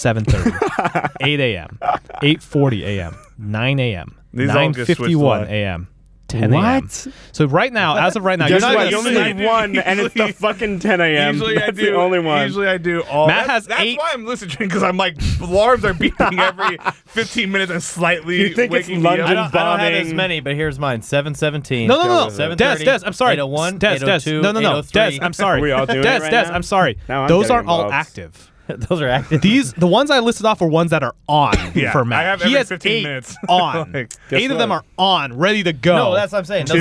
7:30, 8 a.m., 8:40 a.m., 9 a.m., These all get switched 9:51 away. a.m., 10 a.m. What? So right now, as of right now, Guess you're not what? even You only usually need I do- one, and it's the usually- fucking 10 a.m. Usually That's I do. the only one. Usually I do all. Matt has that's 8 why I'm lucid dreaming because I'm like alarms are beeping every 15 minutes and slightly You think it's waking me up. London? I don't have as bombing. many, but here's mine: 7:17. No, no, no. 7:30, Des, I'm sorry. 8:01, Des, 8:02, no, 8:03. Des, I'm sorry. Are we all doing Des, it right Des, now? I'm sorry. Now I'm Those getting aren't all involved. active. Those are active. The ones I listed off are ones that are on Yeah, for Matt. I have he every has 15 8 minutes. on. Like, guess 8 of them what? are on, ready to go. No, that's what I'm saying. Those Two.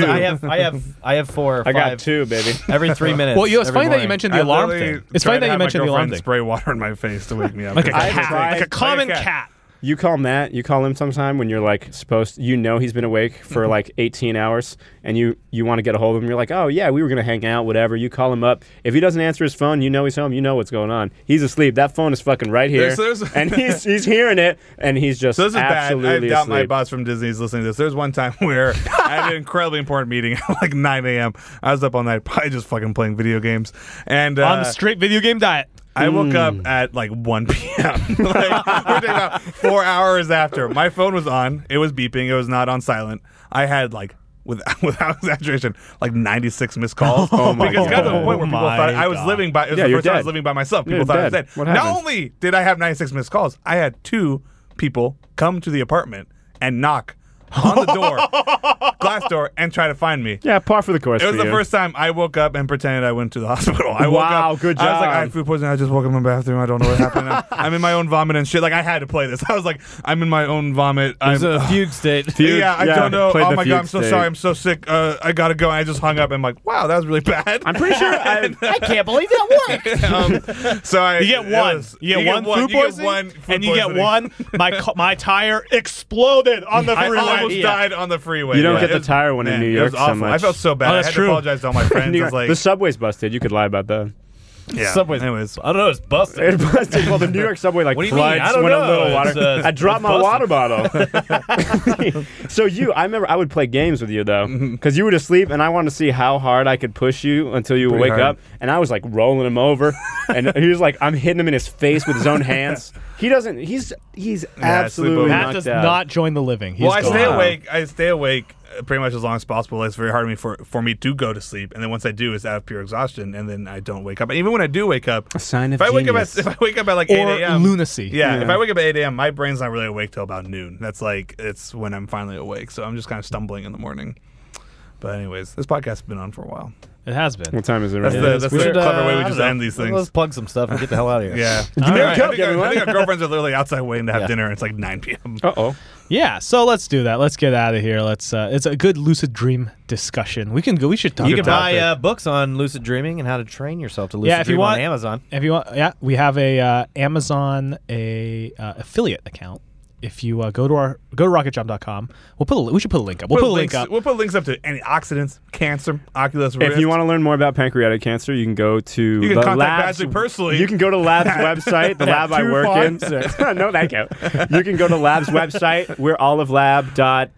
I have 4 or 5. I got 2, baby. every 3 minutes. Well, it's every funny that you morning. mentioned the I alarm literally thing. It's tried funny to that you have my mentioned the alarm girlfriend thing. spray water in my face to wake me up. Like a I cat, tried- like a common like a cat. cat. You call Matt, you call him sometime when you're like he's been awake for like 18 hours and you want to get a hold of him. You're like, oh yeah, we were going to hang out, whatever. You call him up. If he doesn't answer his phone, you know he's home. You know what's going on. He's asleep. That phone is fucking right here. There's- and he's hearing it and he's just So this is bad. I absolutely doubt my asleep. boss from Disney is listening to this. There's one time where I had an incredibly important meeting at like 9 a.m. I was up all night, probably just fucking playing video games. And On the straight video game diet. I woke up at like 1 p.m. Like, we're talking about 4 hours after. My phone was on. It was beeping. It was not on silent. I had like, without exaggeration, like 96 missed calls. Oh my because it got to the God. point where people Oh thought my I was God. living by. It was Yeah, the you're first time I was dead. living by myself. People You're thought I was dead. dead. What Not happened? only did I have 96 missed calls, I had 2 people come to the apartment and knock on the door, glass door, and try to find me. Yeah, par for the course. It was for the you. first time I woke up and pretended I went to the hospital. I woke Wow, up. good I was like, I job. had food poisoning. I just woke up in my bathroom. I don't know what happened. I'm in my own vomit and shit. Like, I had to play this. I was like, I'm in my own vomit. There's I'm, a fugue state. yeah, I don't know. played Oh the my fugue God, I'm so state. sorry. I'm so sick. I gotta go. And I just hung up. And I'm like, wow, that was really bad. I'm pretty sure I can't believe that worked. So I, You get it one. was- you get one food you get poisoning, one food and you get poisoning. one. My tire exploded on the I freeway. almost died on the freeway. You don't Yeah, get it the was- tire one in man, New it York was so awful. much. I felt so bad. Oh, I that's had true. to apologize to all my friends. New I York, was like, the subway's busted. You could lie about that. yeah. Subway's- Anyways, I don't know. It's busted. It busted. Well, the New York subway like What do you mean? floods I don't when know. a little water. It's, I dropped it's my water busted. bottle. So I remember I would play games with you though, because you would asleep, and I wanted to see how hard I could push you until you would Pretty wake hard. up. And I was like rolling him over, and he was like, I'm hitting him in his face with his own hands. He doesn't. He's absolutely sleepover. Matt knocked does out. not join the living. He's well, I gone. stay awake. I stay awake pretty much as long as possible. It's very hard for me to go to sleep, and then once I do, it's out of pure exhaustion, and then I don't wake up. And even when I do wake up, A sign of if I wake up at like 8 Or a.m. lunacy. Yeah, if I wake up at 8 a.m., my brain's not really awake till about noon. That's like it's when I'm finally awake. So I'm just kind of stumbling in the morning. But anyways, this podcast has been on for a while. It has been. What time is it? That's Right the- now? that's We the should, clever way we I just don't know. end these Let's things. plug some stuff and get the hell out of here. Yeah. All right. I think our girlfriends are literally outside waiting to have Yeah. dinner. And it's like 9 p.m. Uh-oh. Yeah, so let's do that. Let's get out of here. Let's. It's a good lucid dream discussion. We can go. We should talk. You can about buy books on lucid dreaming and how to train yourself to lucid Yeah, if you dream want- on Amazon. If you want, yeah, we have a Amazon affiliate account. If you go to rocketjump.com, we should put a link up. We'll put a link up. We'll put links up to antioxidants, cancer, Oculus Rift. If you want to learn more about pancreatic cancer, you can go to You can the contact lab's, Badgley personally. You can go to Lab's website, the lab I Too work far. in. No, thank you. You can go to Lab's website. We're olivelab.lab.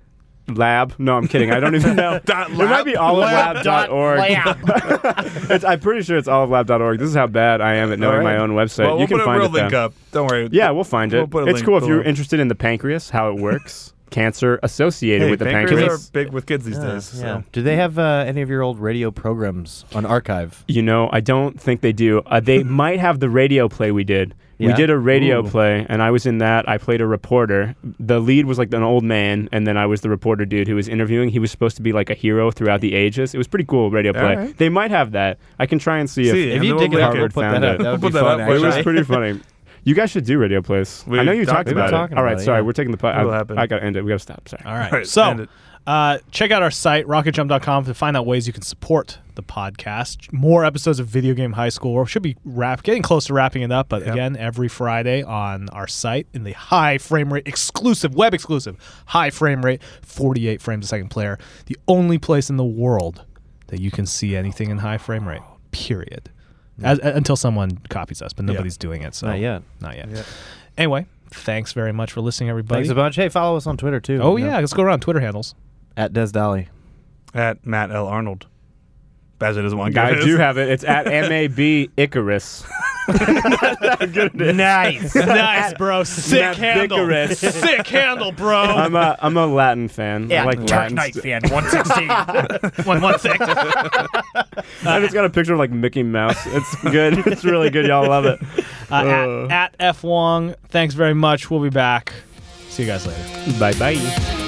No, I'm kidding. I don't even know. It might be olivelab.org. I'm pretty sure it's olivelab.org. This is how bad I am at knowing my own website. Well, you we'll can put a find real it link there. up. Don't worry. Yeah, we'll find it. We'll put a It's link cool if you're below. interested in the pancreas, how it works, cancer associated Hey, with the pancreas pancreas. are big with kids these days. Yeah. So. Do they have any of your old radio programs on archive? You know, I don't think they do. They might have the radio play we did. We Yeah? did a radio Ooh. play, and I was in that. I played a reporter. The lead was like an old man, and then I was the reporter dude who was interviewing. He was supposed to be like a hero throughout the ages. It was pretty cool radio play. right. They might have that. I can try and see See, if and If you then dig we'll it up, link we'll it. put Found that up. it. That would We'll be put that fun, up. It was actually. pretty funny. You guys should do Radio Plays. We I know you talked talked about about it. it. All right, about it, sorry, yeah. we're taking the. What'll happen? I gotta end it. We gotta stop. Sorry. All right. All right, So, end it. check out our site, rocketjump.com, to find out ways you can support the podcast. More episodes of Video Game High School. We should be getting close to wrapping it up, but again, every Friday on our site in the high frame rate exclusive, web exclusive, high frame rate, 48 frames a second player. The only place in the world that you can see anything in high frame rate, period. Until someone copies us, but nobody's doing it. So Not yet. Not yet. Anyway, thanks very much for listening, everybody. Thanks a bunch. Hey, follow us on Twitter too. Oh, You know, yeah. Let's go around Twitter handles. at Des Dali. At Matt L. Arnold. Bazzy doesn't want to I give do his. have it. It's at MAB Icarus. Nice. Nice, bro. Sick Matt handle. Vicarus. Sick handle, bro. I'm a Latin fan. I like Latin. fan, 116. 116. I just got a picture of like Mickey Mouse. It's good. It's really good. Y'all love it. At F Wong, thanks very much. We'll be back. See you guys later. Bye bye.